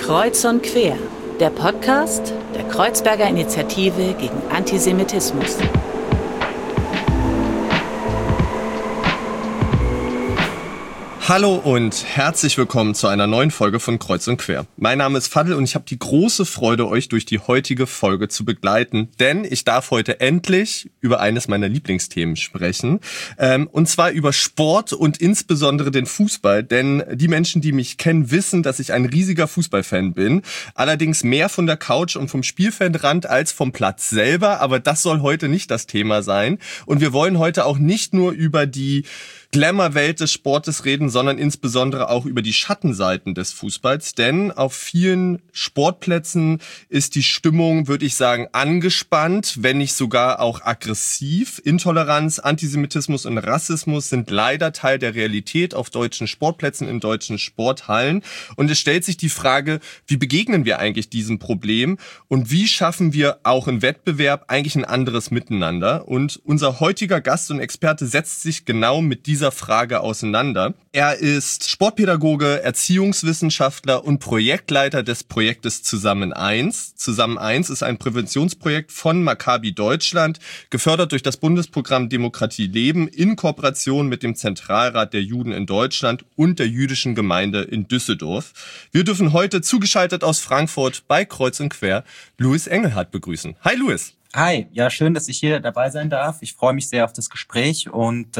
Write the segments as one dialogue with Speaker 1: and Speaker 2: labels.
Speaker 1: Kreuz und Quer, der Podcast der Kreuzberger Initiative gegen Antisemitismus.
Speaker 2: Hallo und herzlich willkommen zu einer neuen Folge von Kreuz und Quer. Mein Name ist Fadl und ich habe die große Freude, euch durch die heutige Folge zu begleiten, denn ich darf heute endlich über eines meiner Lieblingsthemen sprechen, und zwar über Sport und insbesondere den Fußball, denn die Menschen, die mich kennen, wissen, dass ich ein riesiger Fußballfan bin, allerdings mehr von der Couch und vom Spielfeldrand als vom Platz selber, aber das soll heute nicht das Thema sein und wir wollen heute auch nicht nur über die Glamour-Welt des Sportes reden, sondern insbesondere auch über die Schattenseiten des Fußballs, denn auf vielen Sportplätzen ist die Stimmung, würde ich sagen, angespannt, wenn nicht sogar auch aggressiv. Intoleranz, Antisemitismus und Rassismus sind leider Teil der Realität auf deutschen Sportplätzen, in deutschen Sporthallen und es stellt sich die Frage, wie begegnen wir eigentlich diesem Problem und wie schaffen wir auch im Wettbewerb eigentlich ein anderes Miteinander und unser heutiger Gast und Experte setzt sich genau mit dieser Frage auseinander. Er ist Sportpädagoge, Erziehungswissenschaftler und Projektleiter des Projektes Zusammen 1. Zusammen 1 ist ein Präventionsprojekt von Maccabi Deutschland, gefördert durch das Bundesprogramm Demokratie leben in Kooperation mit dem Zentralrat der Juden in Deutschland und der jüdischen Gemeinde in Düsseldorf. Wir dürfen heute zugeschaltet aus Frankfurt bei Kreuz und Quer Louis Engelhardt begrüßen. Hi Louis.
Speaker 3: Hi, ja schön, dass ich hier dabei sein darf. Ich freue mich sehr auf das Gespräch und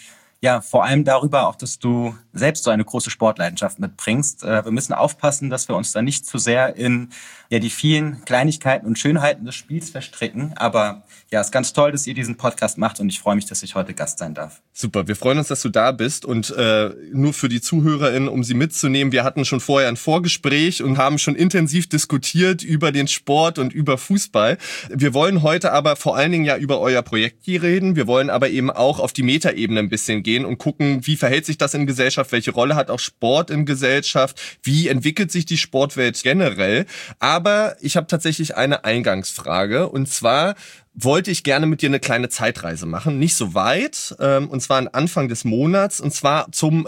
Speaker 3: vor allem darüber auch, dass du selbst so eine große Sportleidenschaft mitbringst. Wir müssen aufpassen, dass wir uns da nicht zu sehr in die vielen Kleinigkeiten und Schönheiten des Spiels verstricken. Aber ja, es ist ganz toll, dass ihr diesen Podcast macht und ich freue mich, dass ich heute Gast sein darf.
Speaker 2: Super, wir freuen uns, dass du da bist und nur für die ZuhörerInnen, um sie mitzunehmen, wir hatten schon vorher ein Vorgespräch und haben schon intensiv diskutiert über den Sport und über Fußball. Wir wollen heute aber vor allen Dingen ja über euer Projekt hier reden. Wir wollen aber eben auch auf die Metaebene ein bisschen gehen und gucken, wie verhält sich das in Gesellschaft, welche Rolle hat auch Sport in Gesellschaft, wie entwickelt sich die Sportwelt generell. Aber ich habe tatsächlich eine Eingangsfrage und zwar wollte ich gerne mit dir eine kleine Zeitreise machen, nicht so weit, und zwar am Anfang des Monats, und zwar zum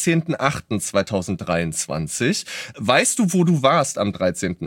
Speaker 2: 13.08.2023. Weißt du, wo du warst am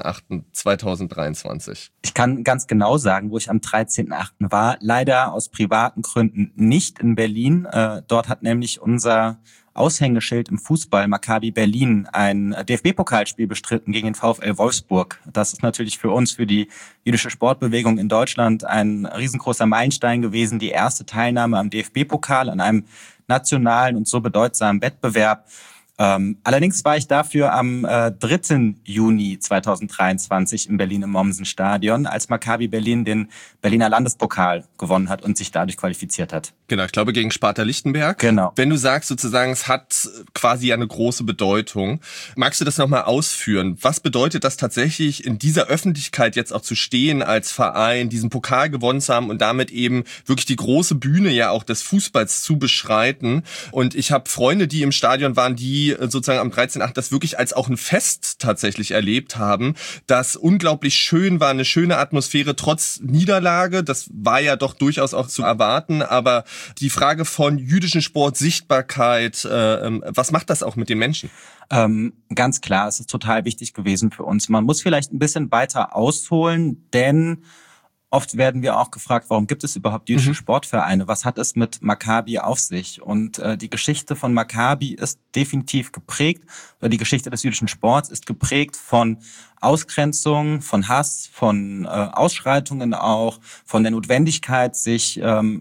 Speaker 2: 13.08.2023?
Speaker 3: Ich kann ganz genau sagen, wo ich am 13.08. war. Leider aus privaten Gründen nicht in Berlin. Dort hat nämlich unser Aushängeschild im Fußball, Maccabi Berlin, ein DFB-Pokalspiel bestritten gegen den VfL Wolfsburg. Das ist natürlich für uns, für die jüdische Sportbewegung in Deutschland, ein riesengroßer Meilenstein gewesen. Die erste Teilnahme am DFB-Pokal, an einem nationalen und so bedeutsamen Wettbewerb. Allerdings war ich dafür am 3. Juni 2023 in Berlin im Mommsen-Stadion, als Maccabi Berlin den Berliner Landespokal gewonnen hat und sich dadurch qualifiziert hat.
Speaker 2: Genau, ich glaube gegen Sparta Lichtenberg.
Speaker 3: Genau.
Speaker 2: Wenn du sagst sozusagen, es hat quasi eine große Bedeutung, magst du das nochmal ausführen? Was bedeutet das tatsächlich, in dieser Öffentlichkeit jetzt auch zu stehen als Verein, diesen Pokal gewonnen zu haben und damit eben wirklich die große Bühne ja auch des Fußballs zu beschreiten? Und ich habe Freunde, die im Stadion waren, die sozusagen am 13.8. das wirklich als auch ein Fest tatsächlich erlebt haben, das unglaublich schön war, eine schöne Atmosphäre trotz Niederlage. Das war ja doch durchaus auch zu erwarten, aber die Frage von jüdischen Sport, Sichtbarkeit, was macht das auch mit den Menschen?
Speaker 3: Ganz klar, es ist total wichtig gewesen für uns. Man muss vielleicht ein bisschen weiter ausholen, denn oft werden wir auch gefragt, warum gibt es überhaupt jüdische Sportvereine? Was hat es mit Maccabi auf sich? Und die Geschichte von Maccabi ist definitiv geprägt, oder die Geschichte des jüdischen Sports ist geprägt von Ausgrenzung, von Hass, von Ausschreitungen auch, von der Notwendigkeit, sich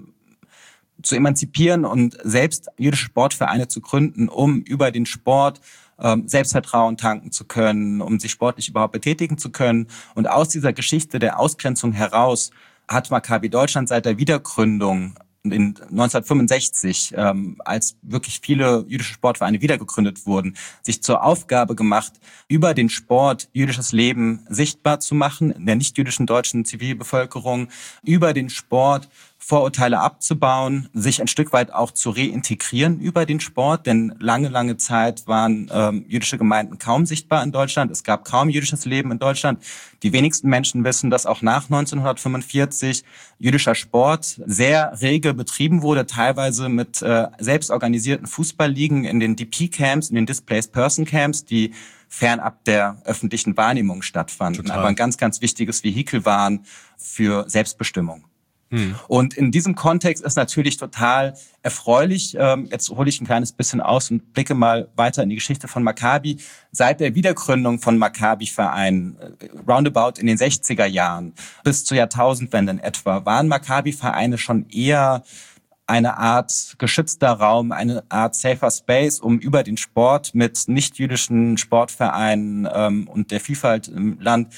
Speaker 3: zu emanzipieren und selbst jüdische Sportvereine zu gründen, um über den Sport Selbstvertrauen tanken zu können, um sich sportlich überhaupt betätigen zu können. Und aus dieser Geschichte der Ausgrenzung heraus hat Maccabi Deutschland seit der Wiedergründung in 1965, als wirklich viele jüdische Sportvereine wiedergegründet wurden, sich zur Aufgabe gemacht, über den Sport jüdisches Leben sichtbar zu machen, in der nicht-jüdischen deutschen Zivilbevölkerung, über den Sport Vorurteile abzubauen, sich ein Stück weit auch zu reintegrieren über den Sport, denn lange Zeit waren jüdische Gemeinden kaum sichtbar in Deutschland. Es gab kaum jüdisches Leben in Deutschland. Die wenigsten Menschen wissen, dass auch nach 1945 jüdischer Sport sehr rege betrieben wurde, teilweise mit selbstorganisierten Fußballligen in den DP-Camps, in den Displaced Person Camps, die fernab der öffentlichen Wahrnehmung stattfanden,
Speaker 2: Total.
Speaker 3: aber ein ganz wichtiges Vehikel waren für Selbstbestimmung. Und in diesem Kontext ist natürlich total erfreulich, jetzt hole ich ein kleines bisschen aus und blicke mal weiter in die Geschichte von Maccabi. Seit der Wiedergründung von Maccabi-Vereinen, roundabout in den 60er Jahren bis zur Jahrtausendwende in etwa, waren Maccabi-Vereine schon eher eine Art geschützter Raum, eine Art safer Space, um über den Sport mit nicht-jüdischen Sportvereinen und der Vielfalt im Land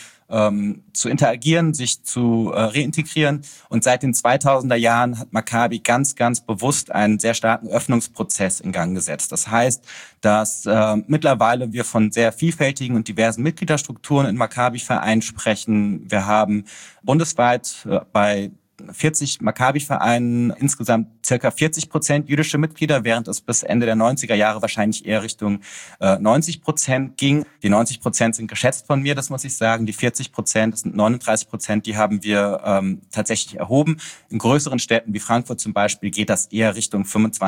Speaker 3: zu interagieren, sich zu reintegrieren. Und seit den 2000er Jahren hat Maccabi ganz bewusst einen sehr starken Öffnungsprozess in Gang gesetzt. Das heißt, dass mittlerweile wir von sehr vielfältigen und diversen Mitgliederstrukturen in Maccabi-Vereinen sprechen. Wir haben bundesweit bei 40 Maccabi-Vereinen insgesamt circa 40% jüdische Mitglieder, während es bis Ende der 90er Jahre wahrscheinlich eher Richtung 90% ging. Die 90% sind geschätzt von mir, das muss ich sagen. Die 40%, das sind 39%, die haben wir tatsächlich erhoben. In größeren Städten wie Frankfurt zum Beispiel geht das eher Richtung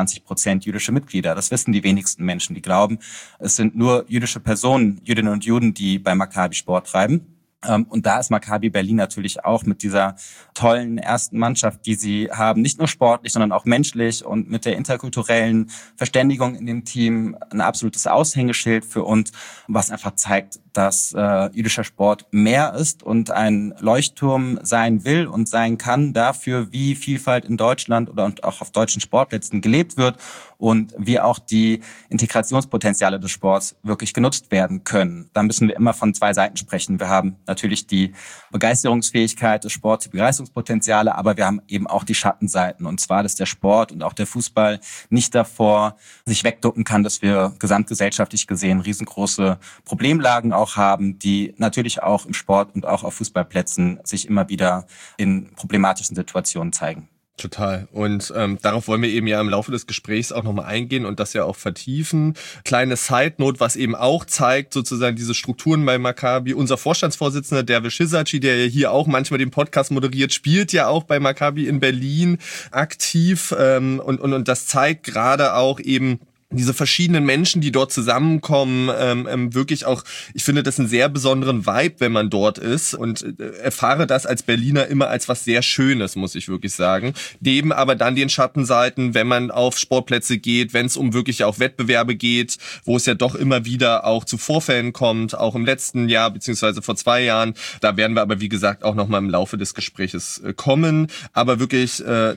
Speaker 3: 25% jüdische Mitglieder. Das wissen die wenigsten Menschen, die glauben, es sind nur jüdische Personen, Jüdinnen und Juden, die bei Maccabi Sport treiben. Und da ist Maccabi Berlin natürlich auch mit dieser tollen ersten Mannschaft, die sie haben, nicht nur sportlich, sondern auch menschlich und mit der interkulturellen Verständigung in dem Team ein absolutes Aushängeschild für uns, was einfach zeigt, dass jüdischer Sport mehr ist und ein Leuchtturm sein will und sein kann dafür, wie Vielfalt in Deutschland oder auch auf deutschen Sportplätzen gelebt wird und wie auch die Integrationspotenziale des Sports wirklich genutzt werden können. Da müssen wir immer von zwei Seiten sprechen. Wir haben natürlich die Begeisterungsfähigkeit des Sports, die Begeisterungspotenziale, aber wir haben eben auch die Schattenseiten. Und zwar, dass der Sport und auch der Fußball nicht davor sich wegducken kann, dass wir gesamtgesellschaftlich gesehen riesengroße Problemlagen auch haben, die natürlich auch im Sport und auch auf Fußballplätzen sich immer wieder in problematischen Situationen zeigen.
Speaker 2: Total. Und darauf wollen wir eben ja im Laufe des Gesprächs auch nochmal eingehen und das ja auch vertiefen. Kleine Side-Note, was eben auch zeigt, sozusagen diese Strukturen bei Maccabi. Unser Vorstandsvorsitzender, Dervish Hisaci, der ja hier auch manchmal den Podcast moderiert, spielt ja auch bei Maccabi in Berlin aktiv. Und das zeigt gerade auch eben diese verschiedenen Menschen, die dort zusammenkommen, wirklich auch, ich finde das einen sehr besonderen Vibe, wenn man dort ist und erfahre das als Berliner immer als was sehr Schönes, muss ich wirklich sagen. Neben aber dann den Schattenseiten, wenn man auf Sportplätze geht, wenn es um wirklich auch Wettbewerbe geht, wo es ja doch immer wieder auch zu Vorfällen kommt, auch im letzten Jahr beziehungsweise vor 2 Jahren. Da werden wir aber, wie gesagt, auch nochmal im Laufe des Gespräches kommen. Aber wirklich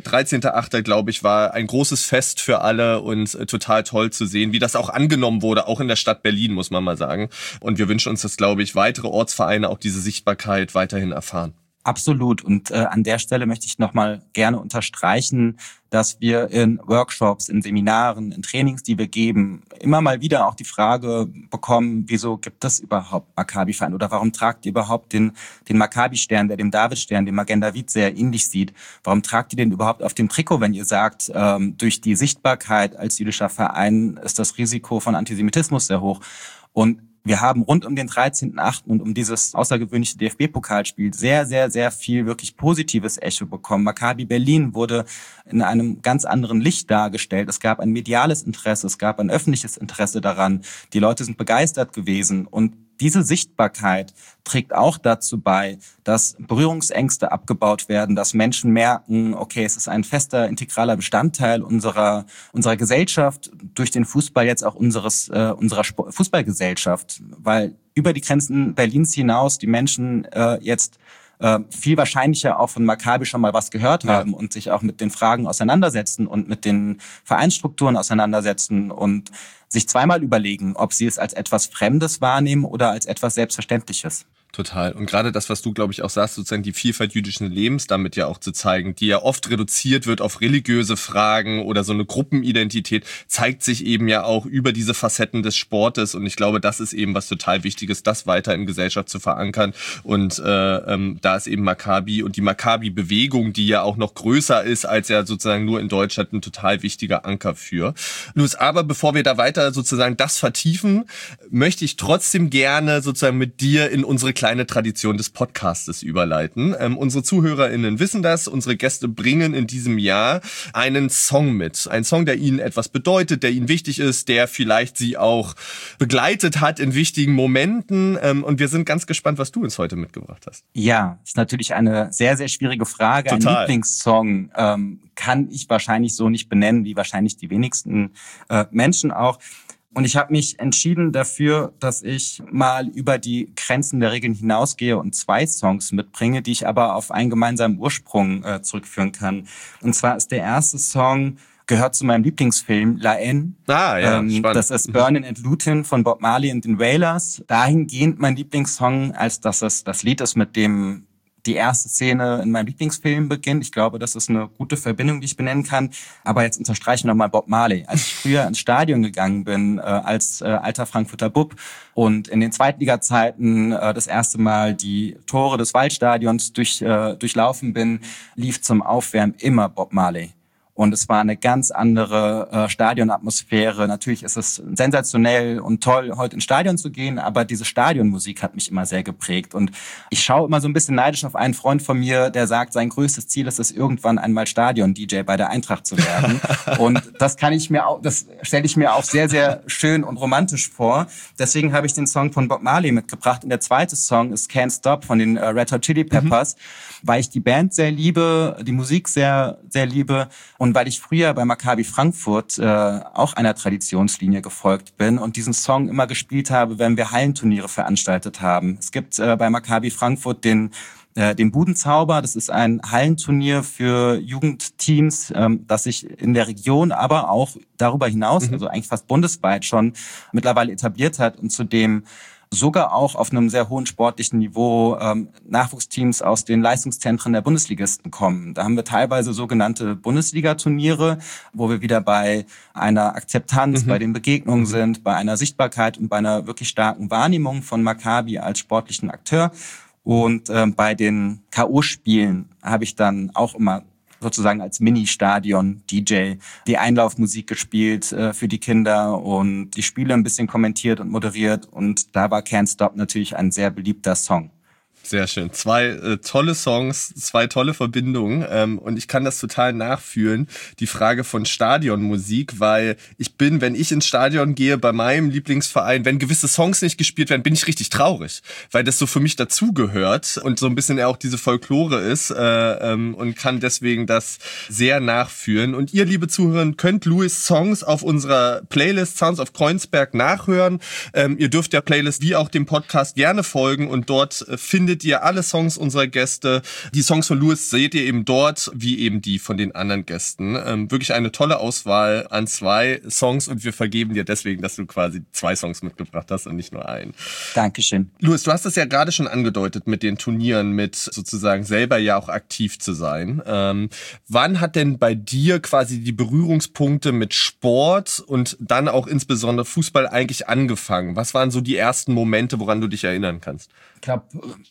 Speaker 2: 13.8., glaube ich, war ein großes Fest für alle und total toll zu sehen, wie das auch angenommen wurde, auch in der Stadt Berlin, muss man mal sagen. Und wir wünschen uns, dass, glaube ich, weitere Ortsvereine auch diese Sichtbarkeit weiterhin erfahren.
Speaker 3: Absolut. Und an der Stelle möchte ich nochmal gerne unterstreichen, dass wir in Workshops, in Seminaren, in Trainings, die wir geben, immer mal wieder auch die Frage bekommen, wieso gibt es überhaupt Maccabi-Verein oder warum tragt ihr überhaupt den Maccabi-Stern, der dem David-Stern, dem Magenta-Vit sehr ähnlich sieht? Warum tragt ihr den überhaupt auf dem Trikot, wenn ihr sagt, durch die Sichtbarkeit als jüdischer Verein ist das Risiko von Antisemitismus sehr hoch? Und wir haben rund um den 13.8. und um dieses außergewöhnliche DFB-Pokalspiel sehr viel wirklich positives Echo bekommen. Maccabi Berlin wurde in einem ganz anderen Licht dargestellt. Es gab ein mediales Interesse, es gab ein öffentliches Interesse daran. Die Leute sind begeistert gewesen und diese Sichtbarkeit trägt auch dazu bei, dass Berührungsängste abgebaut werden, dass Menschen merken, okay, es ist ein fester, integraler Bestandteil unserer Gesellschaft, durch den Fußball jetzt auch unserer Fußballgesellschaft, weil über die Grenzen Berlins hinaus die Menschen jetzt viel wahrscheinlicher auch von Maccabi schon mal was gehört haben und sich auch mit den Fragen auseinandersetzen und mit den Vereinsstrukturen auseinandersetzen und sich zweimal überlegen, ob sie es als etwas Fremdes wahrnehmen oder als etwas Selbstverständliches.
Speaker 2: Total. Und gerade das, was du, glaube ich, auch sagst, sozusagen die Vielfalt jüdischen Lebens damit ja auch zu zeigen, die ja oft reduziert wird auf religiöse Fragen oder so eine Gruppenidentität, zeigt sich eben ja auch über diese Facetten des Sportes. Und ich glaube, das ist eben was total Wichtiges, das weiter in Gesellschaft zu verankern. Und da ist eben Maccabi und die Maccabi-Bewegung, die ja auch noch größer ist als ja sozusagen nur in Deutschland, ein total wichtiger Anker für. Luis, aber bevor wir da weiter sozusagen das vertiefen, möchte ich trotzdem gerne sozusagen mit dir in unsere kleine Tradition des Podcastes überleiten. Unsere ZuhörerInnen wissen das. Unsere Gäste bringen in diesem Jahr einen Song mit. Ein Song, der ihnen etwas bedeutet, der ihnen wichtig ist, der vielleicht sie auch begleitet hat in wichtigen Momenten. Und wir sind ganz gespannt, was du uns heute mitgebracht hast.
Speaker 3: Ja, ist natürlich eine sehr, sehr schwierige Frage.
Speaker 2: Total.
Speaker 3: Ein Lieblingssong kann ich wahrscheinlich so nicht benennen, wie wahrscheinlich die wenigsten Menschen auch. Und ich habe mich entschieden dafür, dass ich mal über die Grenzen der Regeln hinausgehe und 2 Songs mitbringe, die ich aber auf einen gemeinsamen Ursprung zurückführen kann. Und zwar ist der erste Song, gehört zu meinem Lieblingsfilm La Haine.
Speaker 2: Spannend.
Speaker 3: Das ist Burnin' and Lootin' von Bob Marley und den Wailers. Dahingehend mein Lieblingssong, als dass es das Lied ist, mit dem die erste Szene in meinem Lieblingsfilm beginnt. Ich glaube, das ist eine gute Verbindung, die ich benennen kann. Aber jetzt unterstreiche ich nochmal Bob Marley. Als ich früher ins Stadion gegangen bin, als alter Frankfurter Bub und in den Zweitliga-Zeiten das erste Mal die Tore des Waldstadions durchlaufen bin, lief zum Aufwärmen immer Bob Marley. Und es war eine ganz andere Stadionatmosphäre. Natürlich ist es sensationell und toll, heute ins Stadion zu gehen, aber diese Stadionmusik hat mich immer sehr geprägt. Und ich schaue immer so ein bisschen neidisch auf einen Freund von mir, der sagt, sein größtes Ziel ist es, irgendwann einmal Stadion-DJ bei der Eintracht zu werden. Und das stelle ich mir auch sehr, sehr schön und romantisch vor. Deswegen habe ich den Song von Bob Marley mitgebracht. Und der zweite Song ist Can't Stop von den Red Hot Chili Peppers, weil ich die Band sehr liebe, die Musik sehr, sehr liebe. Und weil ich früher bei Maccabi Frankfurt auch einer Traditionslinie gefolgt bin und diesen Song immer gespielt habe, wenn wir Hallenturniere veranstaltet haben. Es gibt bei Maccabi Frankfurt den Budenzauber. Das ist ein Hallenturnier für Jugendteams, das sich in der Region, aber auch darüber hinaus, also eigentlich fast bundesweit schon mittlerweile etabliert hat und zu dem sogar auch auf einem sehr hohen sportlichen Niveau Nachwuchsteams aus den Leistungszentren der Bundesligisten kommen. Da haben wir teilweise sogenannte Bundesliga-Turniere, wo wir wieder bei einer Akzeptanz, bei den Begegnungen sind, bei einer Sichtbarkeit und bei einer wirklich starken Wahrnehmung von Maccabi als sportlichen Akteur. Und bei den K.O.-Spielen habe ich dann auch immer sozusagen als Mini-Stadion-DJ die Einlaufmusik gespielt für die Kinder und die Spiele ein bisschen kommentiert und moderiert. Und da war Can't Stop natürlich ein sehr beliebter Song.
Speaker 2: Sehr schön. 2 tolle Songs, 2 tolle Verbindungen und ich kann das total nachfühlen, die Frage von Stadionmusik, weil wenn ich ins Stadion gehe bei meinem Lieblingsverein, wenn gewisse Songs nicht gespielt werden, bin ich richtig traurig, weil das so für mich dazugehört und so ein bisschen auch diese Folklore ist und kann deswegen das sehr nachfühlen. Und ihr, liebe Zuhörer, könnt Luis Songs auf unserer Playlist Sounds of Kreuzberg nachhören. Ihr dürft der Playlist wie auch dem Podcast gerne folgen und dort findet ihr alle Songs unserer Gäste. Die Songs von Luis seht ihr eben dort, wie eben die von den anderen Gästen. Wirklich eine tolle Auswahl an 2 Songs und wir vergeben dir deswegen, dass du quasi 2 Songs mitgebracht hast und nicht nur einen.
Speaker 3: Dankeschön.
Speaker 2: Luis, du hast es ja gerade schon angedeutet mit den Turnieren, mit sozusagen selber ja auch aktiv zu sein. Wann hat denn bei dir quasi die Berührungspunkte mit Sport und dann auch insbesondere Fußball eigentlich angefangen? Was waren so die ersten Momente, woran du dich erinnern kannst?
Speaker 3: Ich glaube,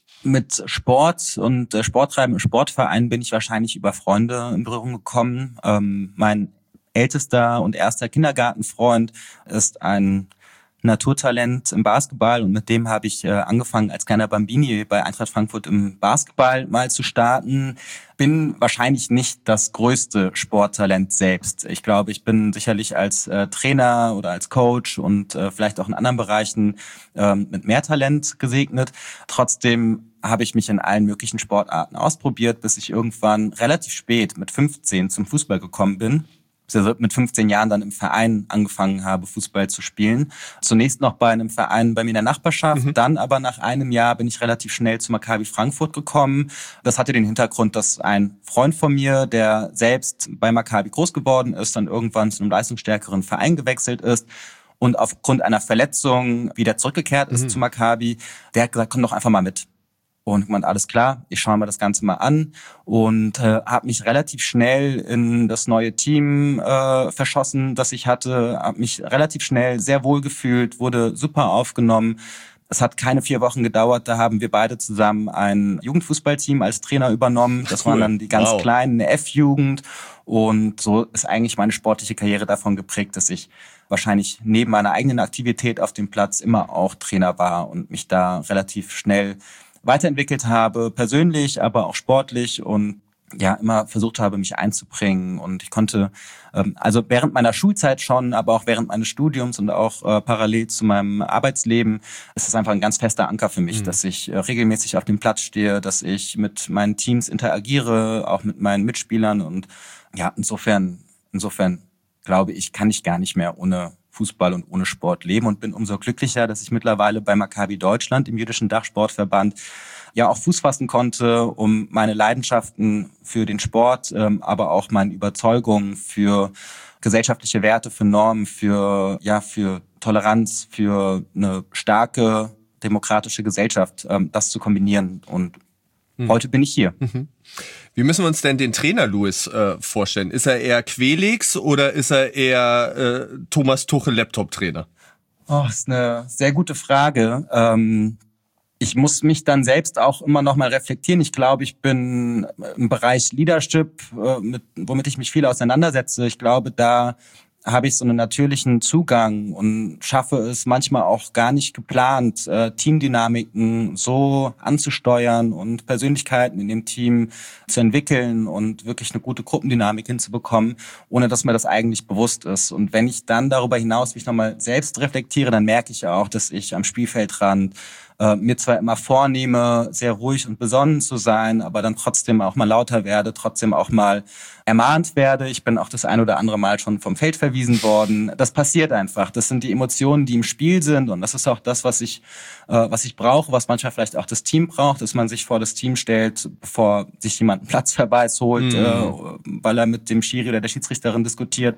Speaker 3: mit Sport und Sporttreiben im Sportverein bin ich wahrscheinlich über Freunde in Berührung gekommen. Mein ältester und erster Kindergartenfreund ist ein Naturtalent im Basketball und mit dem habe ich angefangen als kleiner Bambini bei Eintracht Frankfurt im Basketball mal zu starten. Bin wahrscheinlich nicht das größte Sporttalent selbst. Ich glaube, ich bin sicherlich als Trainer oder als Coach und vielleicht auch in anderen Bereichen mit mehr Talent gesegnet. Trotzdem habe ich mich in allen möglichen Sportarten ausprobiert, bis ich irgendwann relativ spät mit 15 zum Fußball gekommen bin. Mit 15 Jahren dann im Verein angefangen habe, Fußball zu spielen. Zunächst noch bei einem Verein bei mir in der Nachbarschaft, dann aber nach einem Jahr bin ich relativ schnell zu Maccabi Frankfurt gekommen. Das hatte den Hintergrund, dass ein Freund von mir, der selbst bei Maccabi groß geworden ist, dann irgendwann zu einem leistungsstärkeren Verein gewechselt ist und aufgrund einer Verletzung wieder zurückgekehrt ist zu Maccabi. Der hat gesagt, komm doch einfach mal mit. Und gemeint, alles klar, ich schaue mir das Ganze mal an und habe mich relativ schnell in das neue Team verschossen, das ich hatte, habe mich relativ schnell sehr wohl gefühlt, wurde super aufgenommen. Es hat keine 4 Wochen gedauert, da haben wir beide zusammen ein Jugendfußballteam als Trainer übernommen. Das waren dann die ganz kleinen F-Jugend und so ist eigentlich meine sportliche Karriere davon geprägt, dass ich wahrscheinlich neben meiner eigenen Aktivität auf dem Platz immer auch Trainer war und mich da relativ schnell weiterentwickelt habe, persönlich, aber auch sportlich und ja, immer versucht habe, mich einzubringen. Und ich konnte, also während meiner Schulzeit schon, aber auch während meines Studiums und auch parallel zu meinem Arbeitsleben, ist es einfach ein ganz fester Anker für mich, dass ich regelmäßig auf dem Platz stehe, dass ich mit meinen Teams interagiere, auch mit meinen Mitspielern. Und ja, insofern glaube ich, kann ich gar nicht mehr ohne Fußball und ohne Sport leben und bin umso glücklicher, dass ich mittlerweile bei Maccabi Deutschland, im jüdischen Dachsportverband, ja auch Fuß fassen konnte, um meine Leidenschaften für den Sport, aber auch meine Überzeugungen für gesellschaftliche Werte, für Normen, für Toleranz, für eine starke demokratische Gesellschaft, das zu kombinieren. Und heute bin ich hier.
Speaker 2: Wie müssen wir uns denn den Trainer Louis vorstellen? Ist er eher Quelix oder ist er eher Thomas Tuchel Laptop-Trainer?
Speaker 3: Oh, ist eine sehr gute Frage. Ich muss mich dann selbst auch immer noch mal reflektieren. Ich glaube, ich bin im Bereich Leadership, womit ich mich viel auseinandersetze. Ich glaube, da habe ich so einen natürlichen Zugang und schaffe es manchmal auch gar nicht geplant, Teamdynamiken so anzusteuern und Persönlichkeiten in dem Team zu entwickeln und wirklich eine gute Gruppendynamik hinzubekommen, ohne dass mir das eigentlich bewusst ist. Und wenn ich dann darüber hinaus mich nochmal selbst reflektiere, dann merke ich auch, dass ich am Spielfeldrand mir zwar immer vornehme, sehr ruhig und besonnen zu sein, aber dann trotzdem auch mal lauter werde, trotzdem auch mal ermahnt werde. Ich bin auch das ein oder andere Mal schon vom Feld verwiesen worden. Das passiert einfach. Das sind die Emotionen, die im Spiel sind und das ist auch das, was ich brauche, was manchmal vielleicht auch das Team braucht, dass man sich vor das Team stellt, bevor sich jemand einen Platzverweis holt, weil er mit dem Schiri oder der Schiedsrichterin diskutiert.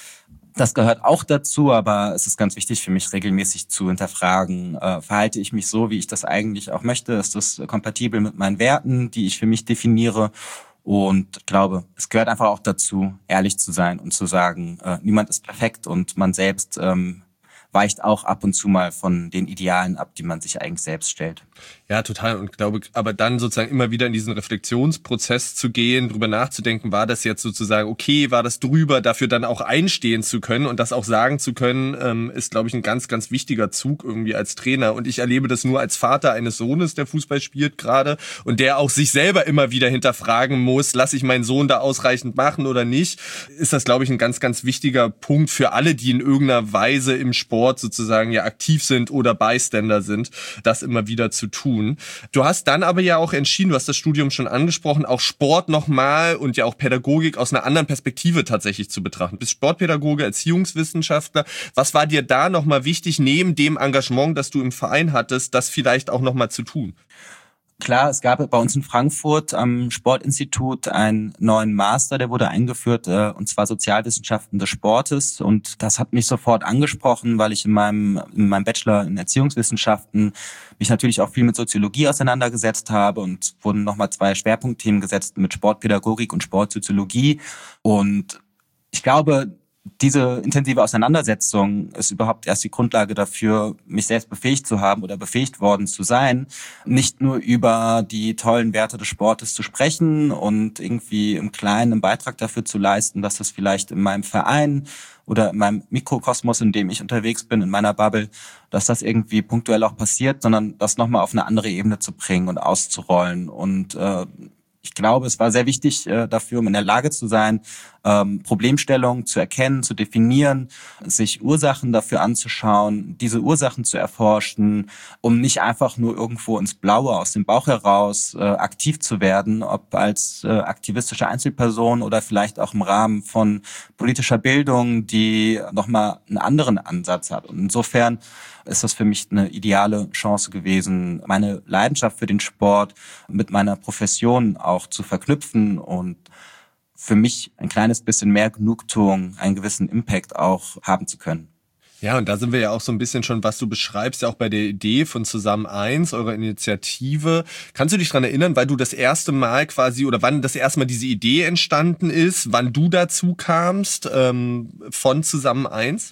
Speaker 3: Das gehört auch dazu, aber es ist ganz wichtig für mich, regelmäßig zu hinterfragen, verhalte ich mich so, wie ich das eigentlich auch möchte? Ist das kompatibel mit meinen Werten, die ich für mich definiere? Und ich glaube, es gehört einfach auch dazu, ehrlich zu sein und zu sagen, niemand ist perfekt und man selbst weicht auch ab und zu mal von den Idealen ab, die man sich eigentlich selbst stellt.
Speaker 2: Ja, total. Und glaube, aber dann sozusagen immer wieder in diesen Reflexionsprozess zu gehen, drüber nachzudenken, war das jetzt sozusagen okay, war das drüber, dafür dann auch einstehen zu können und das auch sagen zu können, ist, glaube ich, ein ganz, ganz wichtiger Zug irgendwie als Trainer. Und ich erlebe das nur als Vater eines Sohnes, der Fußball spielt gerade und der auch sich selber immer wieder hinterfragen muss, lasse ich meinen Sohn da ausreichend machen oder nicht, ist das, glaube ich, ein ganz, ganz wichtiger Punkt für alle, die in irgendeiner Weise im Sport sozusagen ja aktiv sind oder Bystander sind, das immer wieder zu tun. Du hast dann aber ja auch entschieden, du hast das Studium schon angesprochen, auch Sport nochmal und ja auch Pädagogik aus einer anderen Perspektive tatsächlich zu betrachten. Du bist Sportpädagoge, Erziehungswissenschaftler. Was war dir da nochmal wichtig, neben dem Engagement, das du im Verein hattest, das vielleicht auch nochmal zu tun?
Speaker 3: Klar, es gab bei uns in Frankfurt am Sportinstitut einen neuen Master, der wurde eingeführt, und zwar Sozialwissenschaften des Sportes. Und das hat mich sofort angesprochen, weil ich in meinem Bachelor in Erziehungswissenschaften mich natürlich auch viel mit Soziologie auseinandergesetzt habe und wurden nochmal 2 Schwerpunktthemen gesetzt mit Sportpädagogik und Sportsoziologie. Und ich glaube, diese intensive Auseinandersetzung ist überhaupt erst die Grundlage dafür, mich selbst befähigt zu haben oder befähigt worden zu sein, nicht nur über die tollen Werte des Sportes zu sprechen und irgendwie im Kleinen einen Beitrag dafür zu leisten, dass das vielleicht in meinem Verein oder in meinem Mikrokosmos, in dem ich unterwegs bin, in meiner Bubble, dass das irgendwie punktuell auch passiert, sondern das nochmal auf eine andere Ebene zu bringen und auszurollen. Und ich glaube, es war sehr wichtig dafür, um in der Lage zu sein, Problemstellungen zu erkennen, zu definieren, sich Ursachen dafür anzuschauen, diese Ursachen zu erforschen, um nicht einfach nur irgendwo ins Blaue aus dem Bauch heraus aktiv zu werden, ob als aktivistische Einzelperson oder vielleicht auch im Rahmen von politischer Bildung, die nochmal einen anderen Ansatz hat. Und insofern ist das für mich eine ideale Chance gewesen, meine Leidenschaft für den Sport mit meiner Profession auch zu verknüpfen und für mich ein kleines bisschen mehr Genugtuung, einen gewissen Impact auch haben zu können.
Speaker 2: Ja, und da sind wir ja auch so ein bisschen schon, was du beschreibst, ja auch bei der Idee von Zusammen eins, eurer Initiative. Kannst du dich dran erinnern, weil du das erste Mal quasi, oder wann das erste Mal diese Idee entstanden ist, wann du dazu kamst, von Zusammen eins?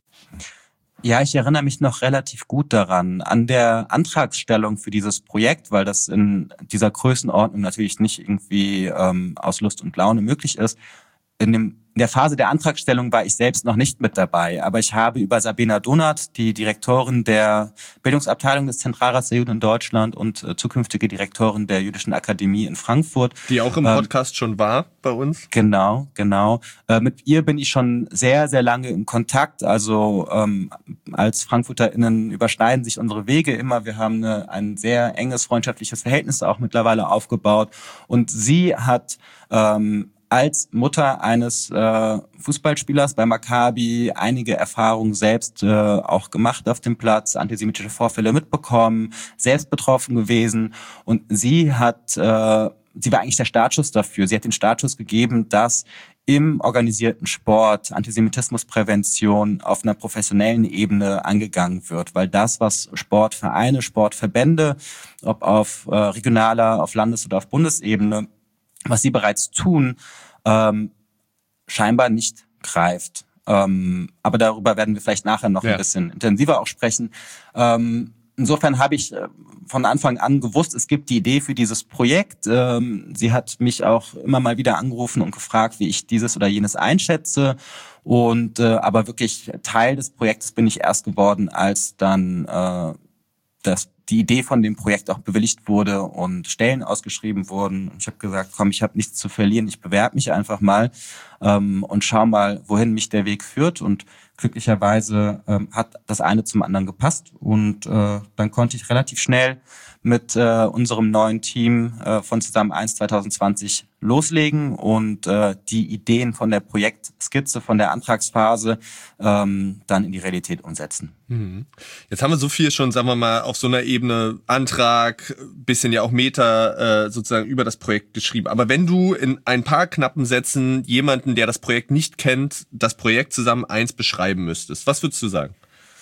Speaker 3: Ja, ich erinnere mich noch relativ gut daran, an der Antragsstellung für dieses Projekt, weil das in dieser Größenordnung natürlich nicht irgendwie aus Lust und Laune möglich ist. In der Phase der Antragstellung war ich selbst noch nicht mit dabei, aber ich habe über Sabina Donath, die Direktorin der Bildungsabteilung des Zentralrats der Juden in Deutschland und zukünftige Direktorin der Jüdischen Akademie in Frankfurt.
Speaker 2: Die auch im Podcast schon war bei uns.
Speaker 3: Genau. Mit ihr bin ich schon sehr, sehr lange in Kontakt. Also als FrankfurterInnen überschneiden sich unsere Wege immer. Wir haben ein sehr enges freundschaftliches Verhältnis auch mittlerweile aufgebaut. Und sie hat als Mutter eines Fußballspielers bei Maccabi einige Erfahrungen selbst auch gemacht auf dem Platz, antisemitische Vorfälle mitbekommen, selbst betroffen gewesen. Und sie war eigentlich der Startschuss dafür. Sie hat den Startschuss gegeben, dass im organisierten Sport Antisemitismusprävention auf einer professionellen Ebene angegangen wird, weil das, was Sportvereine, Sportverbände, ob auf regionaler, auf Landes- oder auf Bundesebene, was sie bereits tun, scheinbar nicht greift. Aber darüber werden wir vielleicht nachher noch ein bisschen intensiver auch sprechen. Insofern habe ich von Anfang an gewusst, es gibt die Idee für dieses Projekt. Sie hat mich auch immer mal wieder angerufen und gefragt, wie ich dieses oder jenes einschätze. Und aber wirklich Teil des Projektes bin ich erst geworden, als dann die Idee von dem Projekt auch bewilligt wurde und Stellen ausgeschrieben wurden. Ich habe gesagt, komm, ich habe nichts zu verlieren, ich bewerbe mich einfach mal und schau mal, wohin mich der Weg führt. Und glücklicherweise hat das eine zum anderen gepasst. Und dann konnte ich relativ schnell mit unserem neuen Team von Zusammen eins 2020 loslegen und die Ideen von der Projektskizze, von der Antragsphase dann in die Realität umsetzen.
Speaker 2: Jetzt haben wir so viel schon, sagen wir mal, auf so einer Ebene Antrag, bisschen ja auch Meta sozusagen über das Projekt geschrieben. Aber wenn du in ein paar knappen Sätzen jemanden, der das Projekt nicht kennt, das Projekt Zusammen eins beschreiben müsstest, was würdest du sagen?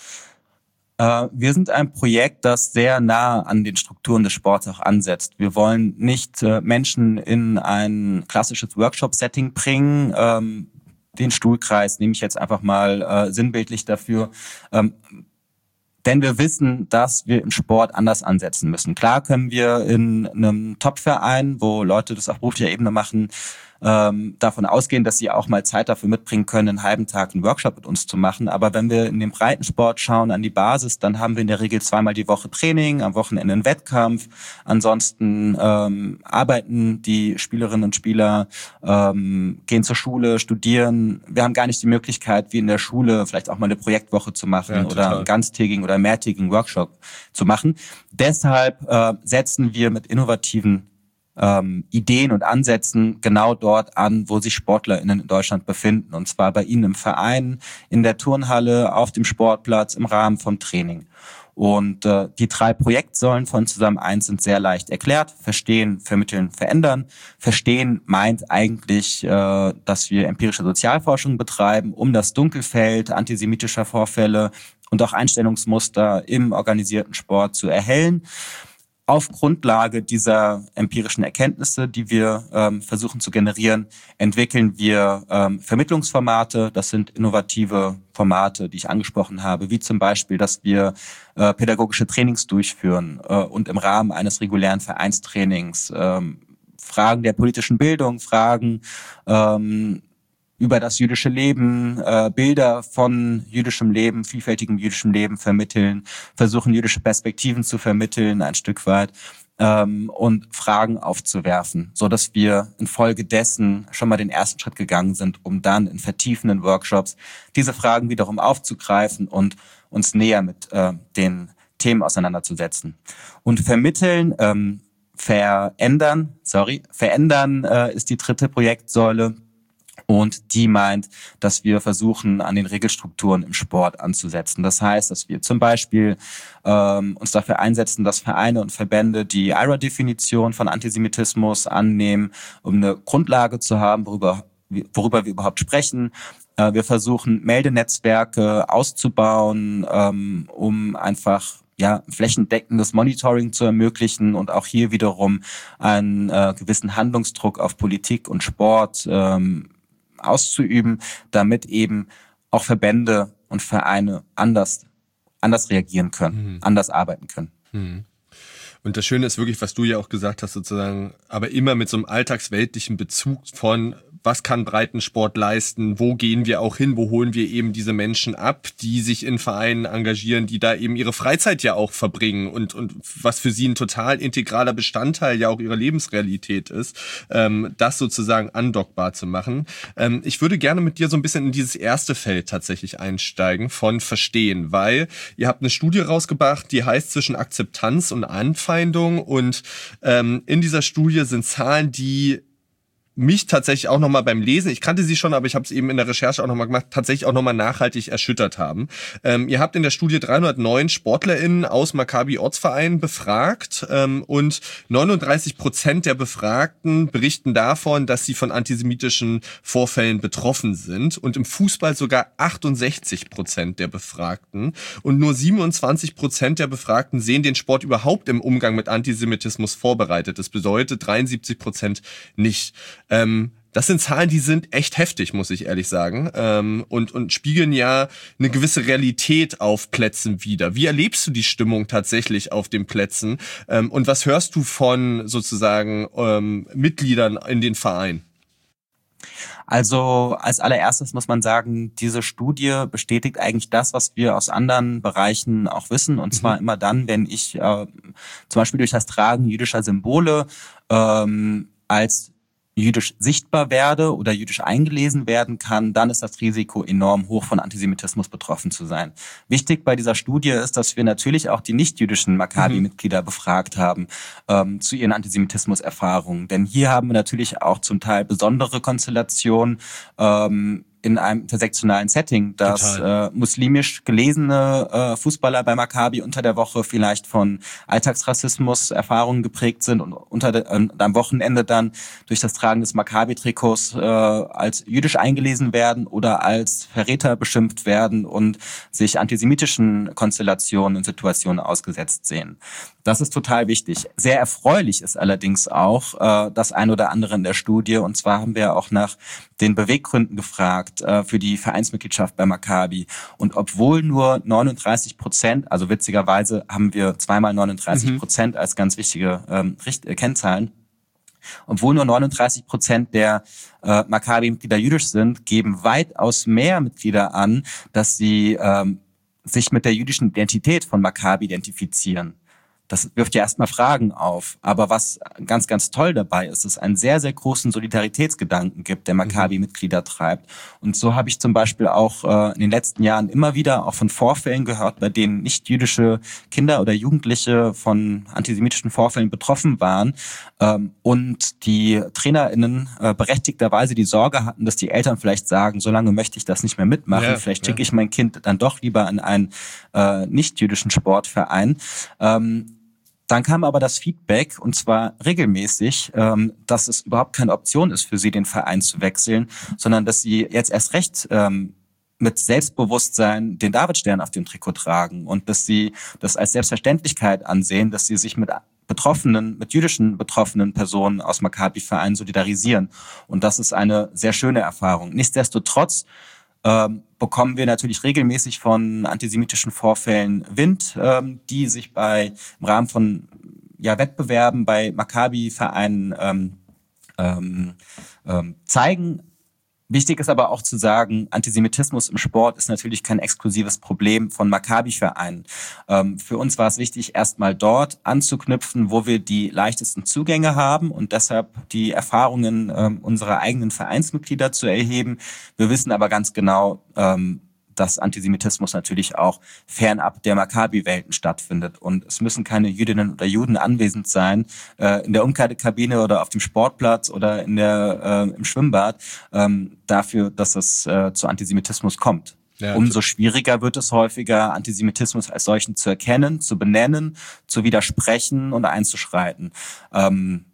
Speaker 3: Wir sind ein Projekt, das sehr nah an den Strukturen des Sports auch ansetzt. Wir wollen nicht Menschen in ein klassisches Workshop-Setting bringen. Den Stuhlkreis nehme ich jetzt einfach mal sinnbildlich dafür. Denn wir wissen, dass wir im Sport anders ansetzen müssen. Klar können wir in einem Top-Verein, wo Leute das auf beruflicher Ebene machen, davon ausgehen, dass sie auch mal Zeit dafür mitbringen können, einen halben Tag einen Workshop mit uns zu machen. Aber wenn wir in den Breitensport schauen, an die Basis, dann haben wir in der Regel 2-mal die Woche Training, am Wochenende einen Wettkampf. Ansonsten arbeiten die Spielerinnen und Spieler, gehen zur Schule, studieren. Wir haben gar nicht die Möglichkeit, wie in der Schule vielleicht auch mal eine Projektwoche zu machen oder einen ganztägigen oder mehrtägigen Workshop zu machen. Deshalb setzen wir mit innovativen Ideen und Ansätzen genau dort an, wo sich SportlerInnen in Deutschland befinden. Und zwar bei ihnen im Verein, in der Turnhalle, auf dem Sportplatz, im Rahmen vom Training. Und die 3 Projektsäulen von Zusammen eins sind sehr leicht erklärt. Verstehen, vermitteln, verändern. Verstehen meint eigentlich, dass wir empirische Sozialforschung betreiben, um das Dunkelfeld antisemitischer Vorfälle und auch Einstellungsmuster im organisierten Sport zu erhellen. Auf Grundlage dieser empirischen Erkenntnisse, die wir versuchen zu generieren, entwickeln wir Vermittlungsformate. Das sind innovative Formate, die ich angesprochen habe, wie zum Beispiel, dass wir pädagogische Trainings durchführen und im Rahmen eines regulären Vereinstrainings Fragen der politischen Bildung, Fragen über das jüdische Leben, Bilder von jüdischem Leben, vielfältigem jüdischem Leben vermitteln, versuchen jüdische Perspektiven zu vermitteln, ein Stück weit, und Fragen aufzuwerfen, so dass wir infolgedessen schon mal den ersten Schritt gegangen sind, um dann in vertiefenden Workshops diese Fragen wiederum aufzugreifen und uns näher mit den Themen auseinanderzusetzen. Und vermitteln, verändern ist die 3. Projektsäule. Und die meint, dass wir versuchen, an den Regelstrukturen im Sport anzusetzen. Das heißt, dass wir zum Beispiel uns dafür einsetzen, dass Vereine und Verbände die IHRA-Definition von Antisemitismus annehmen, um eine Grundlage zu haben, worüber wir überhaupt sprechen. Wir versuchen, Meldenetzwerke auszubauen, um einfach flächendeckendes Monitoring zu ermöglichen und auch hier wiederum einen gewissen Handlungsdruck auf Politik und Sport auszuüben, damit eben auch Verbände und Vereine anders reagieren können, anders arbeiten können.
Speaker 2: Und das Schöne ist wirklich, was du ja auch gesagt hast, sozusagen, aber immer mit so einem alltagsweltlichen Bezug von, was kann Breitensport leisten, wo gehen wir auch hin, wo holen wir eben diese Menschen ab, die sich in Vereinen engagieren, die da eben ihre Freizeit ja auch verbringen und was für sie ein total integraler Bestandteil ja auch ihrer Lebensrealität ist, das sozusagen andockbar zu machen. Ich würde gerne mit dir so ein bisschen in dieses erste Feld tatsächlich einsteigen von Verstehen, weil ihr habt eine Studie rausgebracht, die heißt zwischen Akzeptanz und Anfeindung und in dieser Studie sind Zahlen, die mich tatsächlich auch nochmal beim Lesen, ich kannte sie schon, aber ich habe es eben in der Recherche auch nochmal gemacht, tatsächlich auch nochmal nachhaltig erschüttert haben. Ihr habt in der Studie 309 SportlerInnen aus Maccabi-Ortsvereinen befragt und 39% der Befragten berichten davon, dass sie von antisemitischen Vorfällen betroffen sind und im Fußball sogar 68% der Befragten und nur 27% der Befragten sehen den Sport überhaupt im Umgang mit Antisemitismus vorbereitet. Das bedeutet 73% nicht. Das sind Zahlen, die sind echt heftig, muss ich ehrlich sagen, und spiegeln ja eine gewisse Realität auf Plätzen wider. Wie erlebst du die Stimmung tatsächlich auf den Plätzen und was hörst du von sozusagen Mitgliedern in den Vereinen?
Speaker 3: Also als allererstes muss man sagen, diese Studie bestätigt eigentlich das, was wir aus anderen Bereichen auch wissen. Und zwar immer dann, wenn ich zum Beispiel durch das Tragen jüdischer Symbole als jüdisch sichtbar werde oder jüdisch eingelesen werden kann, dann ist das Risiko enorm hoch, von Antisemitismus betroffen zu sein. Wichtig bei dieser Studie ist, dass wir natürlich auch die nicht-jüdischen Maccabi-Mitglieder befragt haben zu ihren Antisemitismus-Erfahrungen. Denn hier haben wir natürlich auch zum Teil besondere Konstellationen in einem intersektionalen Setting, dass muslimisch gelesene Fußballer bei Maccabi unter der Woche vielleicht von Alltagsrassismus-Erfahrungen geprägt sind und am Wochenende dann durch das Tragen des Maccabi-Trikots als jüdisch eingelesen werden oder als Verräter beschimpft werden und sich antisemitischen Konstellationen und Situationen ausgesetzt sehen. Das ist total wichtig. Sehr erfreulich ist allerdings auch das ein oder andere in der Studie. Und zwar haben wir auch nach den Beweggründen gefragt für die Vereinsmitgliedschaft bei Maccabi. Und obwohl nur 39%, also witzigerweise haben wir zweimal 39% als ganz wichtige Kennzahlen, obwohl nur 39% der Maccabi-Mitglieder jüdisch sind, geben weitaus mehr Mitglieder an, dass sie sich mit der jüdischen Identität von Maccabi identifizieren. Das wirft ja erstmal Fragen auf. Aber was ganz, ganz toll dabei ist, dass es einen sehr, sehr großen Solidaritätsgedanken gibt, der Maccabi-Mitglieder treibt. Und so habe ich zum Beispiel auch in den letzten Jahren immer wieder auch von Vorfällen gehört, bei denen nicht-jüdische Kinder oder Jugendliche von antisemitischen Vorfällen betroffen waren und die TrainerInnen berechtigterweise die Sorge hatten, dass die Eltern vielleicht sagen, so lange möchte ich das nicht mehr mitmachen, vielleicht schicke ich mein Kind dann doch lieber in einen nicht-jüdischen Sportverein. Dann kam aber das Feedback, und zwar regelmäßig, dass es überhaupt keine Option ist für sie, den Verein zu wechseln, sondern dass sie jetzt erst recht mit Selbstbewusstsein den Davidstern auf dem Trikot tragen und dass sie das als Selbstverständlichkeit ansehen, dass sie sich mit jüdischen betroffenen Personen aus Maccabi-Vereinen solidarisieren. Und das ist eine sehr schöne Erfahrung. Nichtsdestotrotz bekommen wir natürlich regelmäßig von antisemitischen Vorfällen Wind, die sich im Rahmen von Wettbewerben bei Maccabi-Vereinen zeigen. Wichtig ist aber auch zu sagen, Antisemitismus im Sport ist natürlich kein exklusives Problem von Maccabi-Vereinen. Für uns war es wichtig, erstmal dort anzuknüpfen, wo wir die leichtesten Zugänge haben und deshalb die Erfahrungen unserer eigenen Vereinsmitglieder zu erheben. Wir wissen aber ganz genau, dass Antisemitismus natürlich auch fernab der Maccabi-Welten stattfindet. Und es müssen keine Jüdinnen oder Juden anwesend sein, in der Umkleidekabine oder auf dem Sportplatz oder im Schwimmbad, dafür, dass es zu Antisemitismus kommt. Ja, umso schwieriger wird es häufiger, Antisemitismus als solchen zu erkennen, zu benennen, zu widersprechen und einzuschreiten.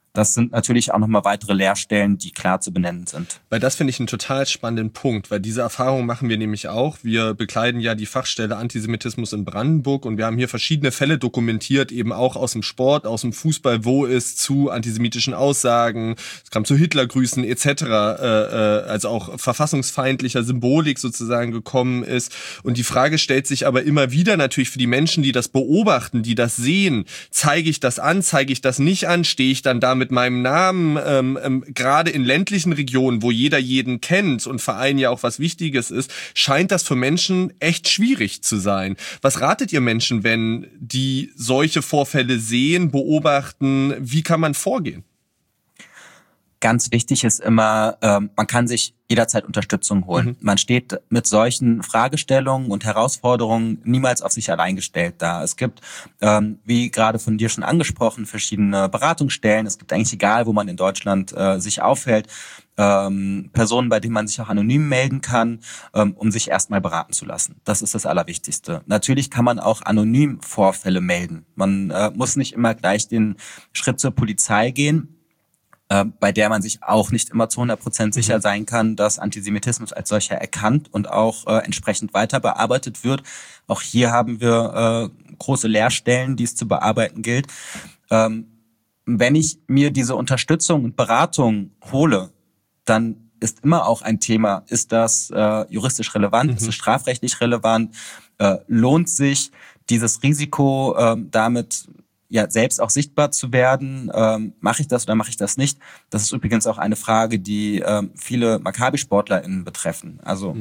Speaker 3: Das sind natürlich auch nochmal weitere Leerstellen, die klar zu benennen sind.
Speaker 2: Weil das finde ich einen total spannenden Punkt, weil diese Erfahrung machen wir nämlich auch. Wir bekleiden ja die Fachstelle Antisemitismus in Brandenburg und wir haben hier verschiedene Fälle dokumentiert, eben auch aus dem Sport, aus dem Fußball, wo es zu antisemitischen Aussagen, es kam zu Hitlergrüßen etc., also auch verfassungsfeindlicher Symbolik sozusagen gekommen ist. Und die Frage stellt sich aber immer wieder natürlich für die Menschen, die das beobachten, die das sehen, zeige ich das an, zeige ich das nicht an, stehe ich dann da mit meinem Namen, gerade in ländlichen Regionen, wo jeder jeden kennt und Verein ja auch was Wichtiges ist, scheint das für Menschen echt schwierig zu sein. Was ratet ihr Menschen, wenn die solche Vorfälle sehen, beobachten? Wie kann man vorgehen?
Speaker 3: Ganz wichtig ist immer, man kann sich jederzeit Unterstützung holen. Man steht mit solchen Fragestellungen und Herausforderungen niemals auf sich allein gestellt da. Es gibt, wie gerade von dir schon angesprochen, verschiedene Beratungsstellen. Es gibt eigentlich, egal wo man in Deutschland sich aufhält, Personen, bei denen man sich auch anonym melden kann, um sich erstmal beraten zu lassen. Das ist das Allerwichtigste. Natürlich kann man auch anonym Vorfälle melden. Man muss nicht immer gleich den Schritt zur Polizei gehen, bei der man sich auch nicht immer zu 100% sicher sein kann, dass Antisemitismus als solcher erkannt und auch entsprechend weiter bearbeitet wird. Auch hier haben wir große Leerstellen, die es zu bearbeiten gilt. Wenn ich mir diese Unterstützung und Beratung hole, dann ist immer auch ein Thema, ist das juristisch relevant, ist es strafrechtlich relevant, lohnt sich dieses Risiko damit ja selbst auch sichtbar zu werden, mache ich das oder mache ich das nicht? Das ist übrigens auch eine Frage, die viele Maccabi-SportlerInnen betreffen. Also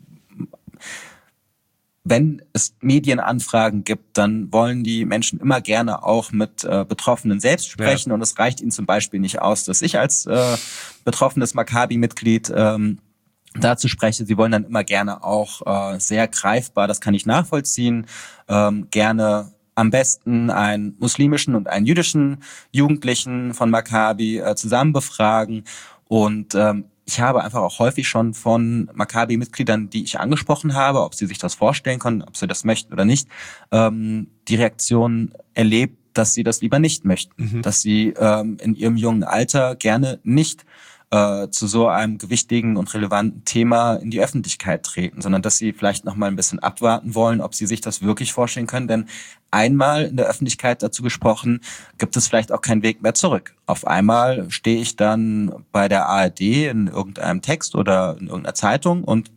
Speaker 3: wenn es Medienanfragen gibt, dann wollen die Menschen immer gerne auch mit Betroffenen selbst sprechen. Ja. Und es reicht ihnen zum Beispiel nicht aus, dass ich als betroffenes Maccabi-Mitglied dazu spreche. Sie wollen dann immer gerne auch sehr greifbar, das kann ich nachvollziehen, gerne am besten einen muslimischen und einen jüdischen Jugendlichen von Maccabi zusammen befragen. Und ich habe einfach auch häufig schon von Maccabi-Mitgliedern, die ich angesprochen habe, ob sie sich das vorstellen können, ob sie das möchten oder nicht, die Reaktion erlebt, dass sie das lieber nicht möchten. Dass sie in ihrem jungen Alter gerne nicht zu so einem gewichtigen und relevanten Thema in die Öffentlichkeit treten, sondern dass sie vielleicht noch mal ein bisschen abwarten wollen, ob sie sich das wirklich vorstellen können. Denn einmal in der Öffentlichkeit dazu gesprochen, gibt es vielleicht auch keinen Weg mehr zurück. Auf einmal stehe ich dann bei der ARD in irgendeinem Text oder in irgendeiner Zeitung und